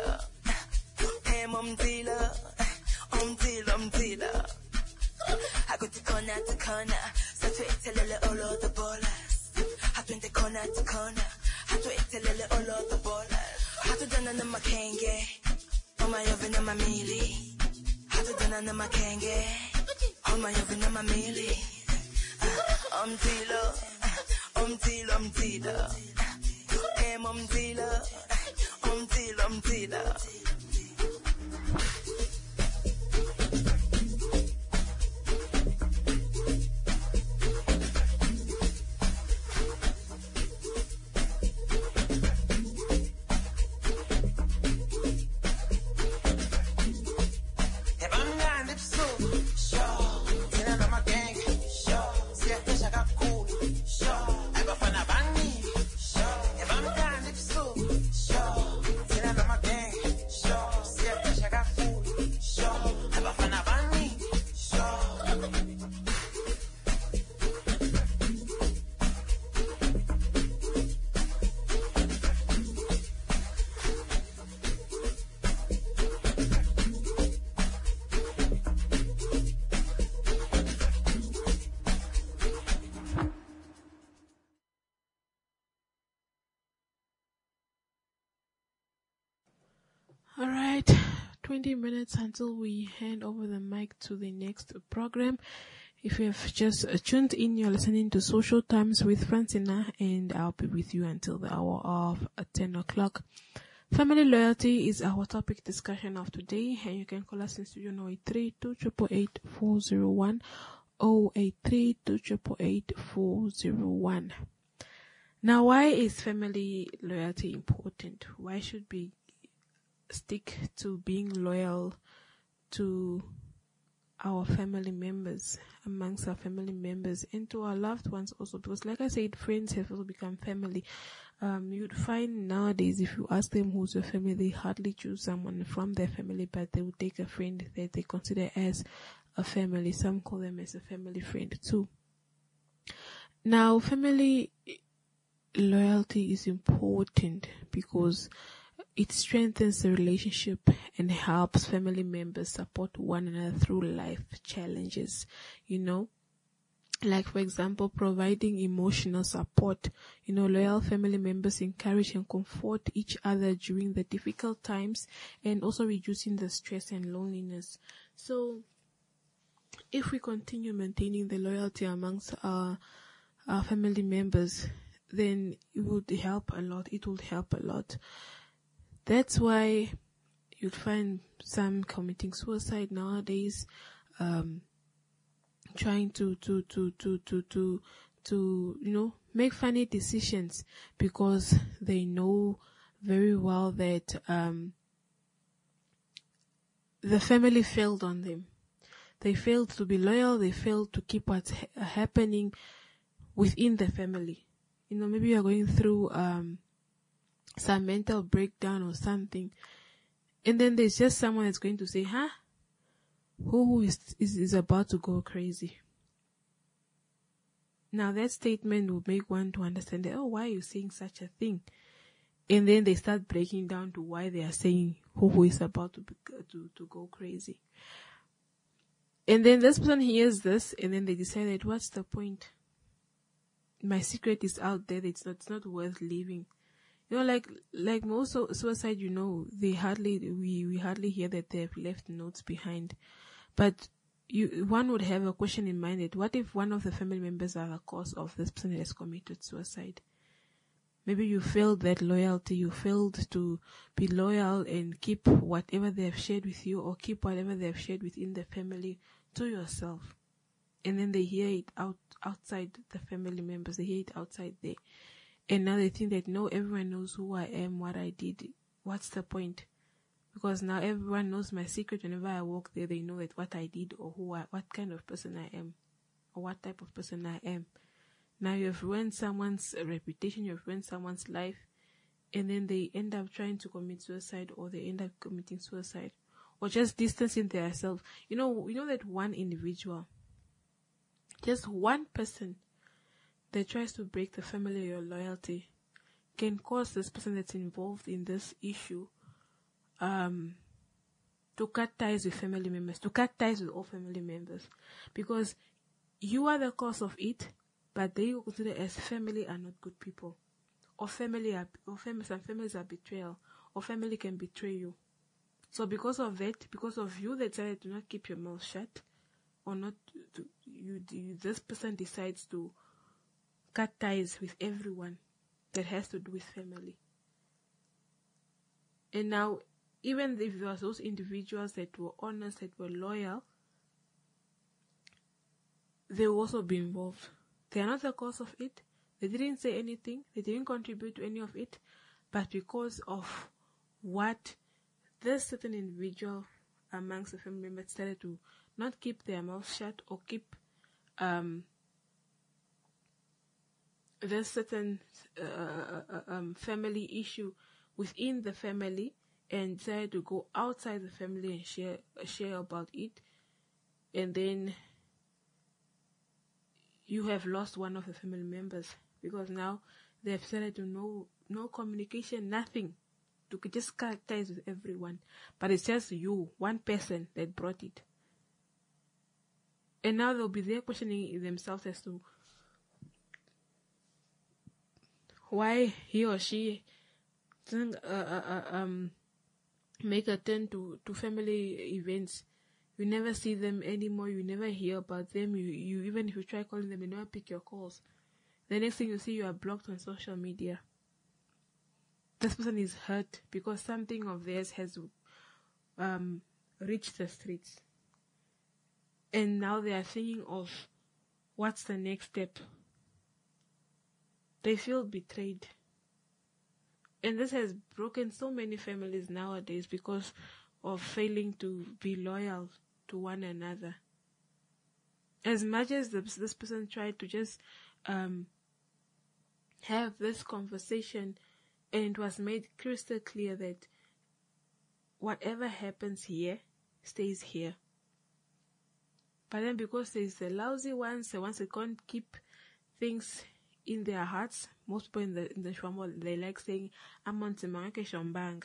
umtila. Hey, umtila. Umtila, umtila. I go to corner to corner. So to it, tell all of the ballers. I went the corner to corner. I to it, tell all of the ballers. I to done on my kenge. On my oven on my mealy. I to done on my kenge. On my oven on my mealy. Umtila. Umtila, umtila. Hey, umtila. Umtila, umtila.
All right, twenty minutes until we hand over the mic to the next program. If you have just uh, tuned in, you're listening to Social Times with Francina, and I'll be with you until the hour of uh, ten o'clock. Family loyalty is our topic discussion of today, and you can call us in studio zero eight three, two eight eight, eight four zero one, zero eight three, two eight eight, eight four zero one. Now, why is family loyalty important? Why should we stick to being loyal to our family members, amongst our family members, and to our loved ones also? Because like I said, friends have also become family. Um, you'd find nowadays, if you ask them who's your family, they hardly choose someone from their family, but they would take a friend that they consider as a family. Some call them as a family friend too. Now, family loyalty is important because it strengthens the relationship and helps family members support one another through life challenges, you know. Like, for example, providing emotional support. You know, loyal family members encourage and comfort each other during the difficult times, and also reducing the stress and loneliness. So, if we continue maintaining the loyalty amongst our, our family members, then it would help a lot. It would help a lot. That's why you'd find some committing suicide nowadays, um, trying to, to, to, to, to, to, to, you know, make funny decisions because they know very well that, um, the family failed on them. They failed to be loyal. They failed to keep what's ha- happening within the family. You know, maybe you're going through, um, some mental breakdown or something, and then there's just someone that's going to say, huh? Who is, is, is about to go crazy? Now that statement will make one to understand that, oh, why are you saying such a thing? And then they start breaking down to why they are saying who, who is about to, be, to, to go crazy. And then this person hears this, and then they decided, what's the point? My secret is out there. It's not, it's not worth leaving. You know, like, like most suicide, you know, they hardly, we, we hardly hear that they have left notes behind. But you, one would have a question in mind that what if one of the family members are the cause of this person that has committed suicide? Maybe you failed that loyalty, you failed to be loyal and keep whatever they have shared with you, or keep whatever they have shared within the family to yourself. And then they hear it out, outside the family members, they hear it outside there. And now they think that, no, everyone knows who I am, what I did. What's the point? Because now everyone knows my secret. Whenever I walk there, they know that what I did, or who I, what kind of person I am, or what type of person I am. Now you have ruined someone's reputation, you have ruined someone's life, and then they end up trying to commit suicide, or they end up committing suicide, or just distancing themselves. You know, you know that one individual, just one person that tries to break the family or loyalty, can cause this person that's involved in this issue um, to cut ties with family members, to cut ties with all family members, because you are the cause of it, but they you consider as family are not good people, or family are, or family, some families are betrayal, or family can betray you. So because of that, because of you that decided to not keep your mouth shut, or not to, you, you, this person decides to cut ties with everyone that has to do with family. And now, even if there was those individuals that were honest, that were loyal, they will also be involved. They are not the cause of it. They didn't say anything. They didn't contribute to any of it. But because of what this certain individual amongst the family members started to not keep their mouth shut, or keep um, this certain uh, um, family issue within the family, and decided to go outside the family and share share about it, and then you have lost one of the family members, because now they have started to no no communication, nothing, to just cut ties with everyone, but it's just you, one person, that brought it. And now they'll be there questioning themselves as to why he or she didn't uh, uh, uh, um make a turn to, to family events. You never see them anymore. You never hear about them. You, you even if you try calling them, they never pick your calls. The next thing you see, you are blocked on social media. This person is hurt because something of theirs has um, reached the streets. And now they are thinking of what's the next step. They feel betrayed. And this has broken so many families nowadays because of failing to be loyal to one another. As much as this, this person tried to just um, have this conversation, and it was made crystal clear that whatever happens here stays here. But then because there's the lousy ones, the ones that can't keep things in their hearts, most people in the in the Shwamo, they like saying, I'm on Timangake Shambang.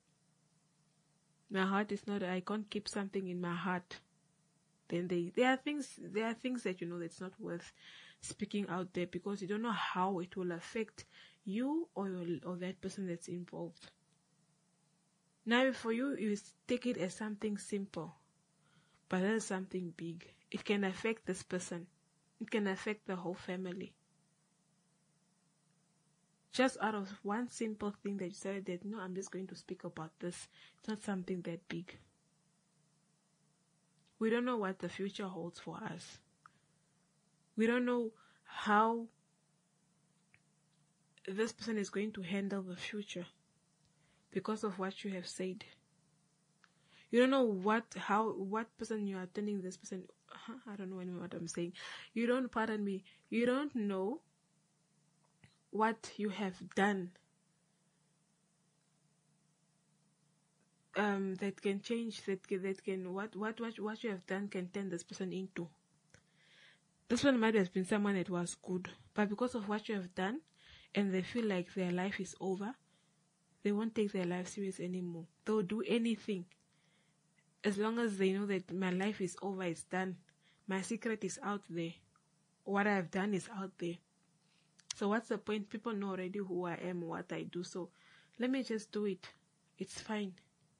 My heart is not, I can't keep something in my heart. Then they, there are things, there are things that you know that's not worth speaking out there, because you don't know how it will affect you or your, or that person that's involved. Now, for you, you take it as something simple, but that is something big. It can affect this person. It can affect the whole family. Just out of one simple thing that you said that, no, I'm just going to speak about this. It's not something that big. We don't know what the future holds for us. We don't know how this person is going to handle the future because of what you have said. You don't know what, how, what person you are turning this person. I don't know anymore what I'm saying. You don't, pardon me, you don't know what you have done um, that can change, that can, that can what, what what what you have done can turn this person into. This one might have been someone that was good, but because of what you have done, and they feel like their life is over, they won't take their life serious anymore. They'll do anything as long as they know that my life is over, it's done. My secret is out there. What I have done is out there. So what's the point? People know already who I am, what I do. So let me just do it. It's fine.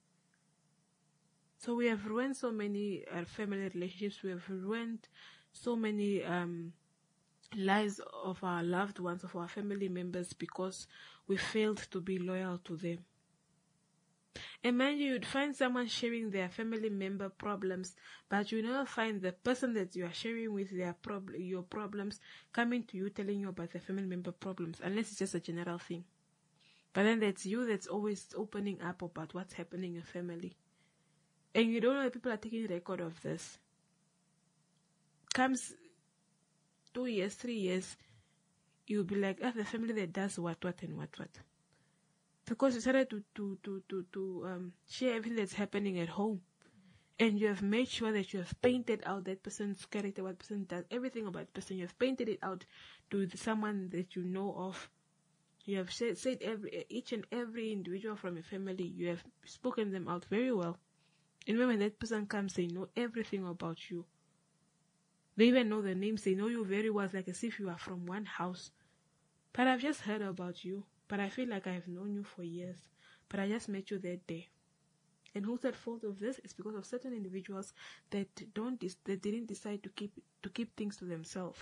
So we have ruined so many uh, family relationships. We have ruined so many um, lives of our loved ones, of our family members, because we failed to be loyal to them. And mind you, you'd find someone sharing their family member problems, but you never find the person that you are sharing with their prob- your problems coming to you telling you about their family member problems, unless it's just a general thing. But then that's you that's always opening up about what's happening in your family. And you don't know that people are taking record of this. Comes two years, three years, you'll be like, ah, the family that does what, what, and what, what. Because you started to, to, to, to, to um, share everything that's happening at home. And you have made sure that you have painted out that person's character, what person does, everything about the person. You have painted it out to the, someone that you know of. You have said, said every each and every individual from your family, you have spoken them out very well. And when that person comes, they know everything about you. They even know the names. They know you very well. It's like as if you are from one house. But I've just heard about you. But I feel like I have known you for years. But I just met you that day. And who's at fault of this? It's because of certain individuals that don't that didn't decide to keep to keep things to themselves.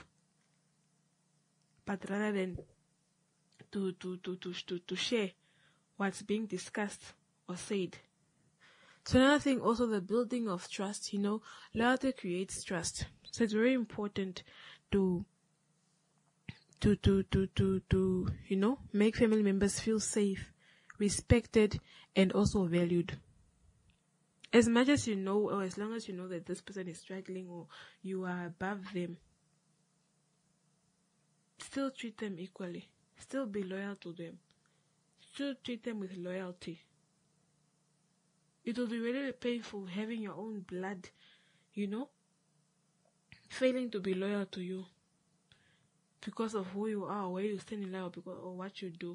But rather than to to to to to, to share what's being discussed or said. So another thing, also the building of trust. You know, loyalty creates trust. So it's very important to to to to to to you know make family members feel safe, respected, and also valued. As much as you know, or as long as you know that this person is struggling or you are above them, still treat them equally. Still be loyal to them. Still treat them with loyalty. It will be really painful having your own blood, you know, failing to be loyal to you because of who you are, where you stand in life, or because or what you do.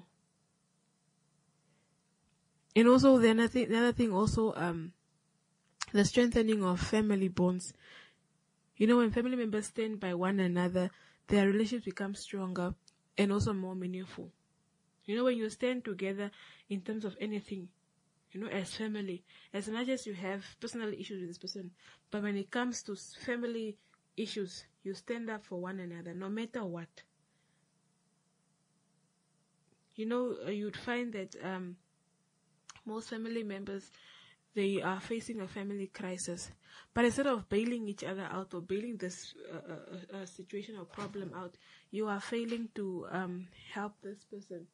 And also the other thing, the other thing also, um, the strengthening of family bonds. You know, when family members stand by one another, their relationships become stronger and also more meaningful. You know, when you stand together in terms of anything, you know, as family, as much as you have personal issues with this person, but when it comes to family issues, you stand up for one another, no matter what. You know, you'd find that um, most family members, they are facing a family crisis. But instead of bailing each other out or bailing this uh, uh, uh, situation or problem out, you are failing to um, help this person.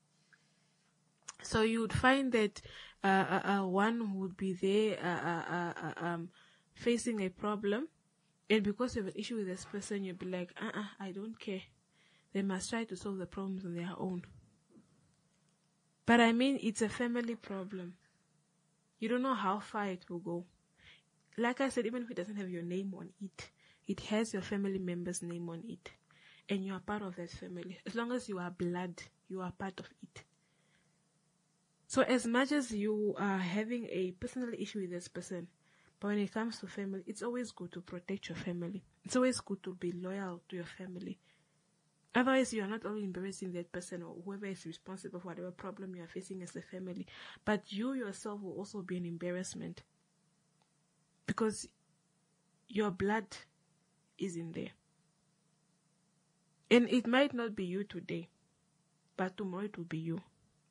So you would find that uh, uh, uh, one would be there uh, uh, uh, uh, um, facing a problem, and because you have an issue with this person, you'll be like, uh-uh, I don't care. They must try to solve the problems on their own. But I mean, it's a family problem. You don't know how far it will go. Like I said, even if it doesn't have your name on it, it has your family member's name on it. And you are part of that family. As long as you are blood, you are part of it. So as much as you are having a personal issue with this person, but when it comes to family, it's always good to protect your family. It's always good to be loyal to your family. Otherwise, you are not only embarrassing that person or whoever is responsible for whatever problem you are facing as a family, but you yourself will also be an embarrassment because your blood is in there. And it might not be you today, but tomorrow it will be you.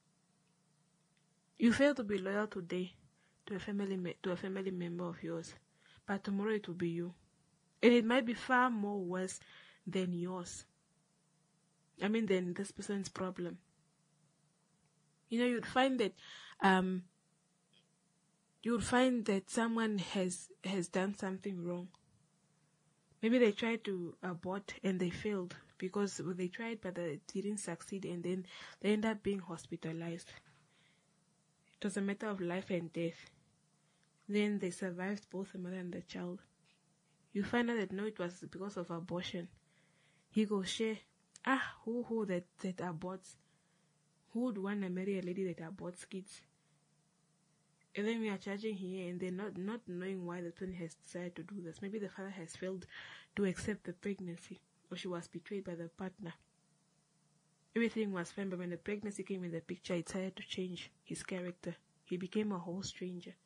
You fail to be loyal today to a family me- to a family member of yours, but tomorrow it will be you. And it might be far more worse than yours. I mean, than this person's problem. You know, you'd find that, um, you would find that someone has, has done something wrong. Maybe they tried to abort and they failed because well, they tried but they didn't succeed, and then they end up being hospitalized. It was a matter of life and death. Then they survived, both the mother and the child. You find out that no, it was because of abortion. He goes, share. Ah, who, who that, that aborts? Who would want to marry a lady that aborts kids? And then we are charging here, and they're not, not knowing why the person has decided to do this. Maybe the father has failed to accept the pregnancy, or she was betrayed by the partner. Everything was fine, but when the pregnancy came in the picture, it started to change his character. He became a whole stranger.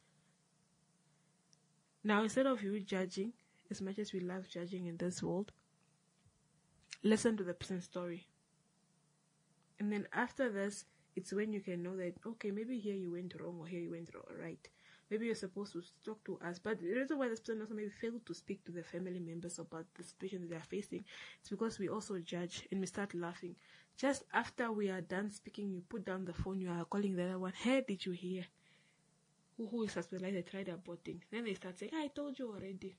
Now, instead of you judging, as much as we love judging in this world, listen to the person's story. And then after this, it's when you can know that, okay, maybe here you went wrong or here you went right. Maybe you're supposed to talk to us. But the reason why this person also maybe failed to speak to the family members about the situation that they're facing, it's because we also judge and we start laughing. Just after we are done speaking, you put down the phone, you are calling the other one, hey, did you hear? Who, who is hospitalized, they tried aborting. Then they start saying, I told you already.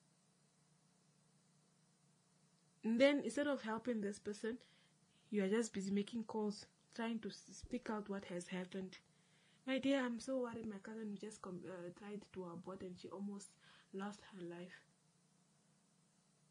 And then instead of helping this person, you are just busy making calls, trying to speak out what has happened. My dear, I'm so worried. My cousin just com- uh, tried to abort and she almost lost her life.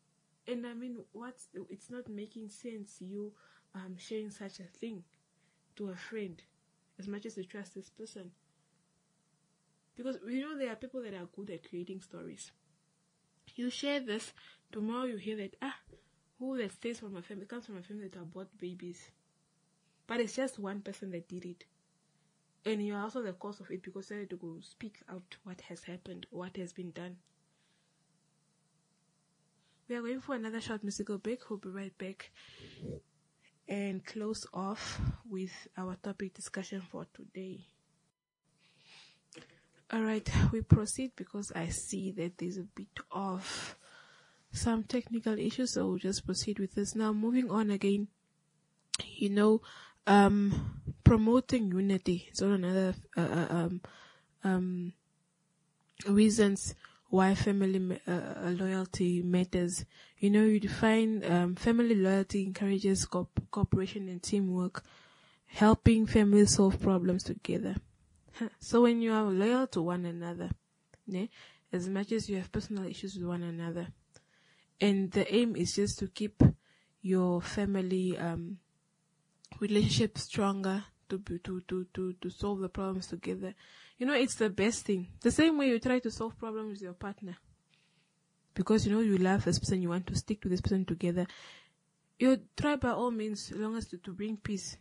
And I mean, what's it's not making sense you um sharing such a thing. to a friend as much as you trust this person. Because we know there are people that are good at creating stories. You share this, tomorrow you hear that, ah, who that stays from a family, comes from a family that bought babies. But it's just one person that did it. And you're also the cause of it because you had to go speak out what has happened, what has been done. We are going for another short musical break. We'll be right back and close off with our topic discussion for today. Alright, we proceed because I see that there's a bit of some technical issues, so we'll just proceed with this. Now, moving on again, you know, um, promoting unity is one another uh, uh, um, um, reasons why family uh, loyalty matters. You know, you define um, family loyalty encourages co- cooperation and teamwork, helping families solve problems together. So when you are loyal to one another, né, as much as you have personal issues with one another, and the aim is just to keep your family um, relationship stronger, to, to to to to solve the problems together. You know, it's the best thing. The same way you try to solve problems with your partner, because you know you love this person, you want to stick to this person together. You try by all means, as long as to, to bring peace.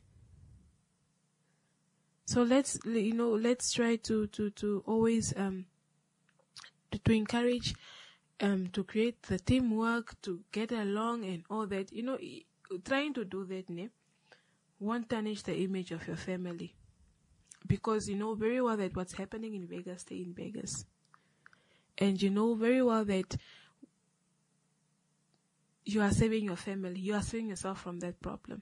So let's, you know, let's try to, to, to always, um, to, to encourage, um, to create the teamwork, to get along and all that. You know, trying to do that, ne, won't tarnish the image of your family. Because you know very well that what's happening in Vegas, stay in Vegas. And you know very well that you are saving your family. You are saving yourself from that problem.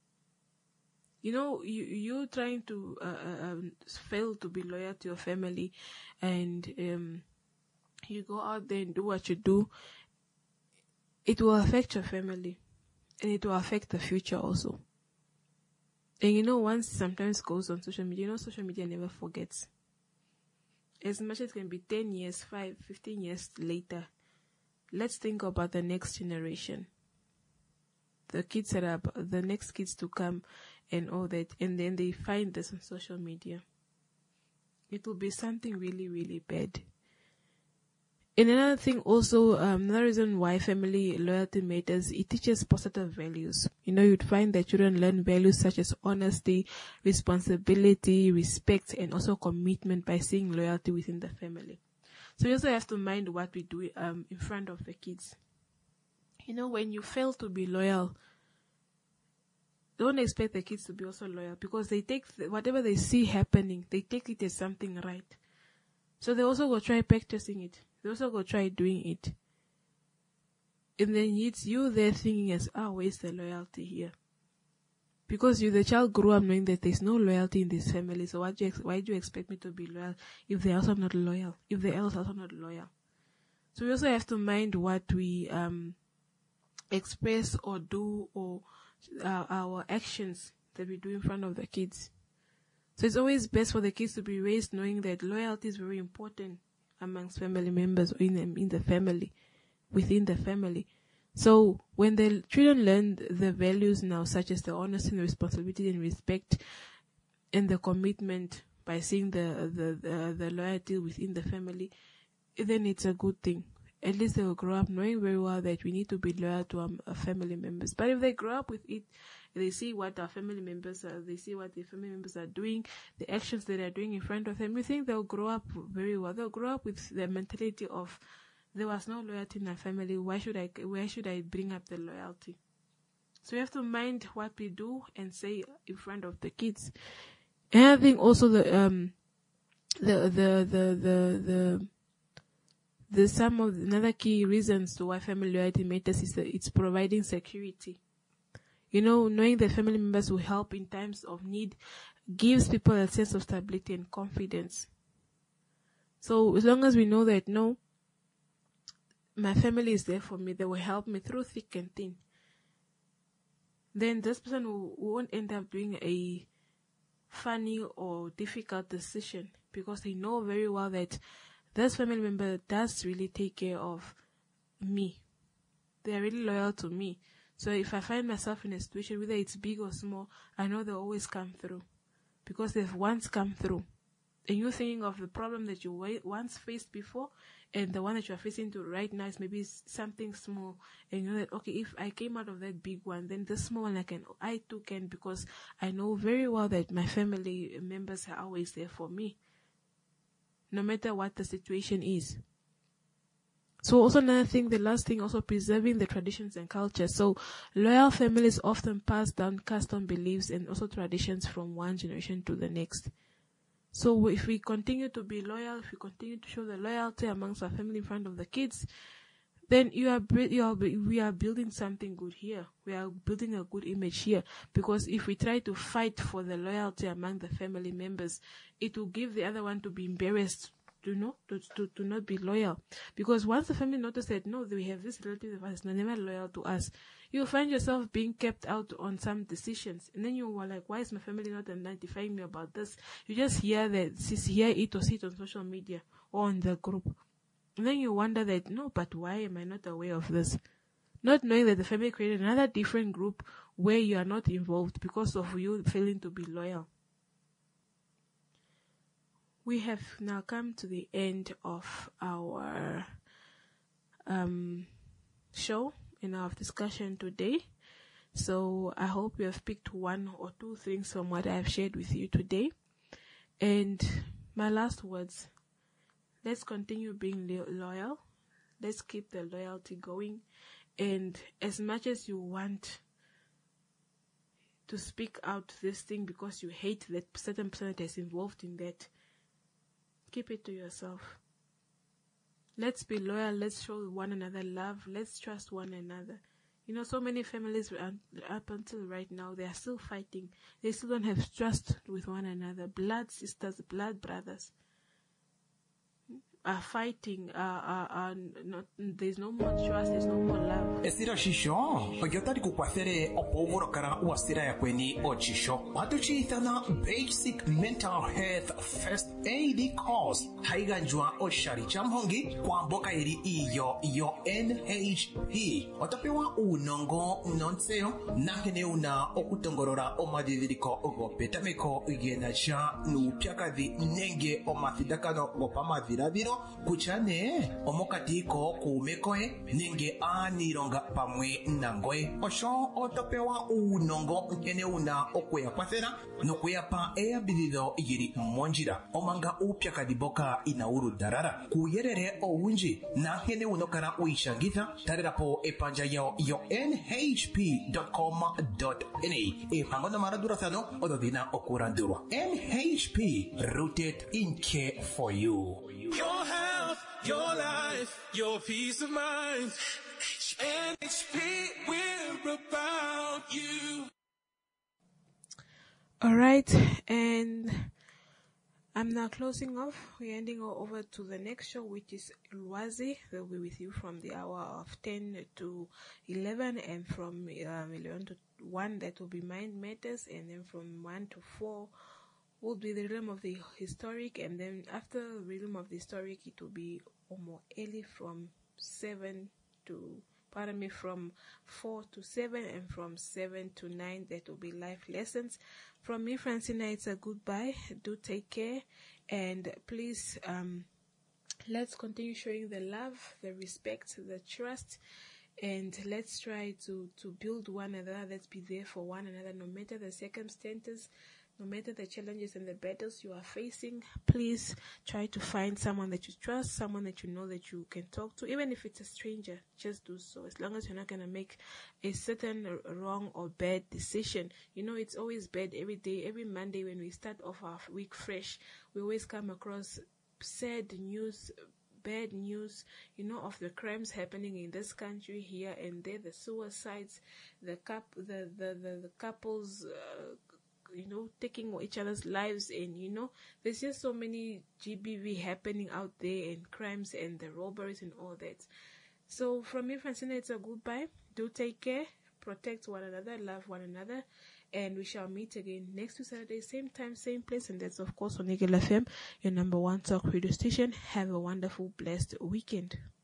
You know, you, you trying to uh, um, fail to be loyal to your family, and um, you go out there and do what you do, it will affect your family, and it will affect the future also. And you know, once sometimes goes on social media, you know, social media never forgets. As much as it can be ten years, five, fifteen years later, let's think about the next generation. The kids that are, the next kids to come and all that, and then they find this on social media. It will be something really, really bad. And another thing also, um, another reason why family loyalty matters, it teaches positive values. You know, you'd find that children learn values such as honesty, responsibility, respect, and also commitment by seeing loyalty within the family. So we also have to mind what we do um, in front of the kids. You know, when you fail to be loyal, don't expect the kids to be also loyal, because they take th- whatever they see happening, they take it as something right. So they also go try practicing it. They also go try doing it. And then it's you there thinking as, ah, where's the loyalty here? Because you, the child, grew up knowing that there's no loyalty in this family. So why do you, ex- why do you expect me to be loyal if they're also not loyal? If they're also not loyal? So we also have to mind what we um express or do, or uh, our actions that we do in front of the kids. So it's always best for the kids to be raised knowing that loyalty is very important amongst family members, or in the, in the family, within the family. So when the children learn the values now, such as the honesty and responsibility and respect and the commitment by seeing the, the, the, the loyalty within the family, then it's a good thing. At least they will grow up knowing very well that we need to be loyal to um, our family members. But if they grow up with it, they see what our family members are, they see what their family members are doing, the actions that they're doing in front of them, we think they'll grow up very well. They'll grow up with the mentality of, there was no loyalty in our family, why should I, where should I bring up the loyalty? So we have to mind what we do and say in front of the kids. And I think also the, um, the, the, the, the, the, The some of another key reasons to why family loyalty matters is that it's providing security. You know, knowing that family members will help in times of need gives people a sense of stability and confidence. So as long as we know that, no, my family is there for me, they will help me through thick and thin, then this person will, won't end up doing a funny or difficult decision, because they know very well that this family member does really take care of me. They are really loyal to me. So if I find myself in a situation, whether it's big or small, I know they'll always come through because they've once come through. And you're thinking of the problem that you wa- once faced before, and the one that you're facing to right now is maybe s- something small. And you know that, okay, if I came out of that big one, then this small one I can, I too can, because I know very well that my family members are always there for me, no matter what the situation is. So also another thing, the last thing, also preserving the traditions and culture. So loyal families often pass down custom beliefs and also traditions from one generation to the next. So if we continue to be loyal, if we continue to show the loyalty amongst our family in front of the kids, then you are, you are, we are building something good here. We are building a good image here. Because if we try to fight for the loyalty among the family members, it will give the other one to be embarrassed, to know, to, to, to not be loyal. Because once the family notices that, no, we have this relative of us, never loyal to us, you'll find yourself being kept out on some decisions. And then you were like, why is my family not identifying me about this? You just hear that, hear it or see it on social media or on the group. And then you wonder that, no, but why am I not aware of this? Not knowing that the family created another different group where you are not involved because of you failing to be loyal. We have now come to the end of our um, show and our discussion today. So I hope you have picked one or two things from what I have shared with you today. And my last words, let's continue being lo- loyal. Let's keep the loyalty going. And as much as you want to speak out this thing because you hate that certain person that is involved in that, keep it to yourself. Let's be loyal. Let's show one another love. Let's trust one another. You know, so many families up until right now, they are still fighting. They still don't have trust with one another. Blood sisters, blood brothers are fighting. Are, are, are not, there's no more trust. There's no more love.
Esira shisho, oyotari kukwathere opogoro kara wasira ya kweni ochisho. Watuchithana basic mental health first aid course. Haiganjwa oshari chamhongi kwa mboka iri iyo iyo N H P. Watapewa unongo nonseo nahene una okutongorora omadidiriko ogopetameko yenacha nupyakadhi nenge omafidakano gopamaviraviro kuchane omokatiko kumekoe nenge anironga pamwe nangoe osho otopewa unongo nkene una okuya kwathera nokuya pa eabilido yiri monjira omanga upyakadiboka inauru darara kuyerere owunji na nkene unokara uishangitha tarerapo epanja yao yo N H P dot com dot N A epangono maradurathano ododina okurandurwa N H P, rooted in care for you.
Your health, your life, your peace of mind. N H P, we're about you.
All right, and I'm now closing off. We're ending over to the next show, which is Lwazi. They'll be with you from the hour of ten to eleven, and from um, eleven to one, that will be Mind Matters, and then from one to four will be the realm of the historic, and then after the realm of the historic, it will be Omo Eli from seven to, pardon me, from four to seven, and from seven to nine, that will be life lessons. From me, Francina, it's a goodbye. Do take care, and please, um, let's continue showing the love, the respect, the trust, and let's try to, to build one another. Let's be there for one another, no matter the circumstances. No matter the challenges and the battles you are facing, please try to find someone that you trust, someone that you know that you can talk to. Even if it's a stranger, just do so. As long as you're not going to make a certain wrong or bad decision. You know, it's always bad every day, every Monday when we start off our week fresh. We always come across sad news, bad news, you know, of the crimes happening in this country here and there, the suicides, the, coup- the, the, the, the couples, uh, you know, taking each other's lives, and you know, there's just so many G B V happening out there, and crimes and the robberies and all that. So from me, Francina, it's a goodbye. Do take care, protect one another, love one another, and we shall meet again next week Saturday, same time, same place, and that's of course on Eagle F M, your number one talk radio station. Have a wonderful, blessed weekend.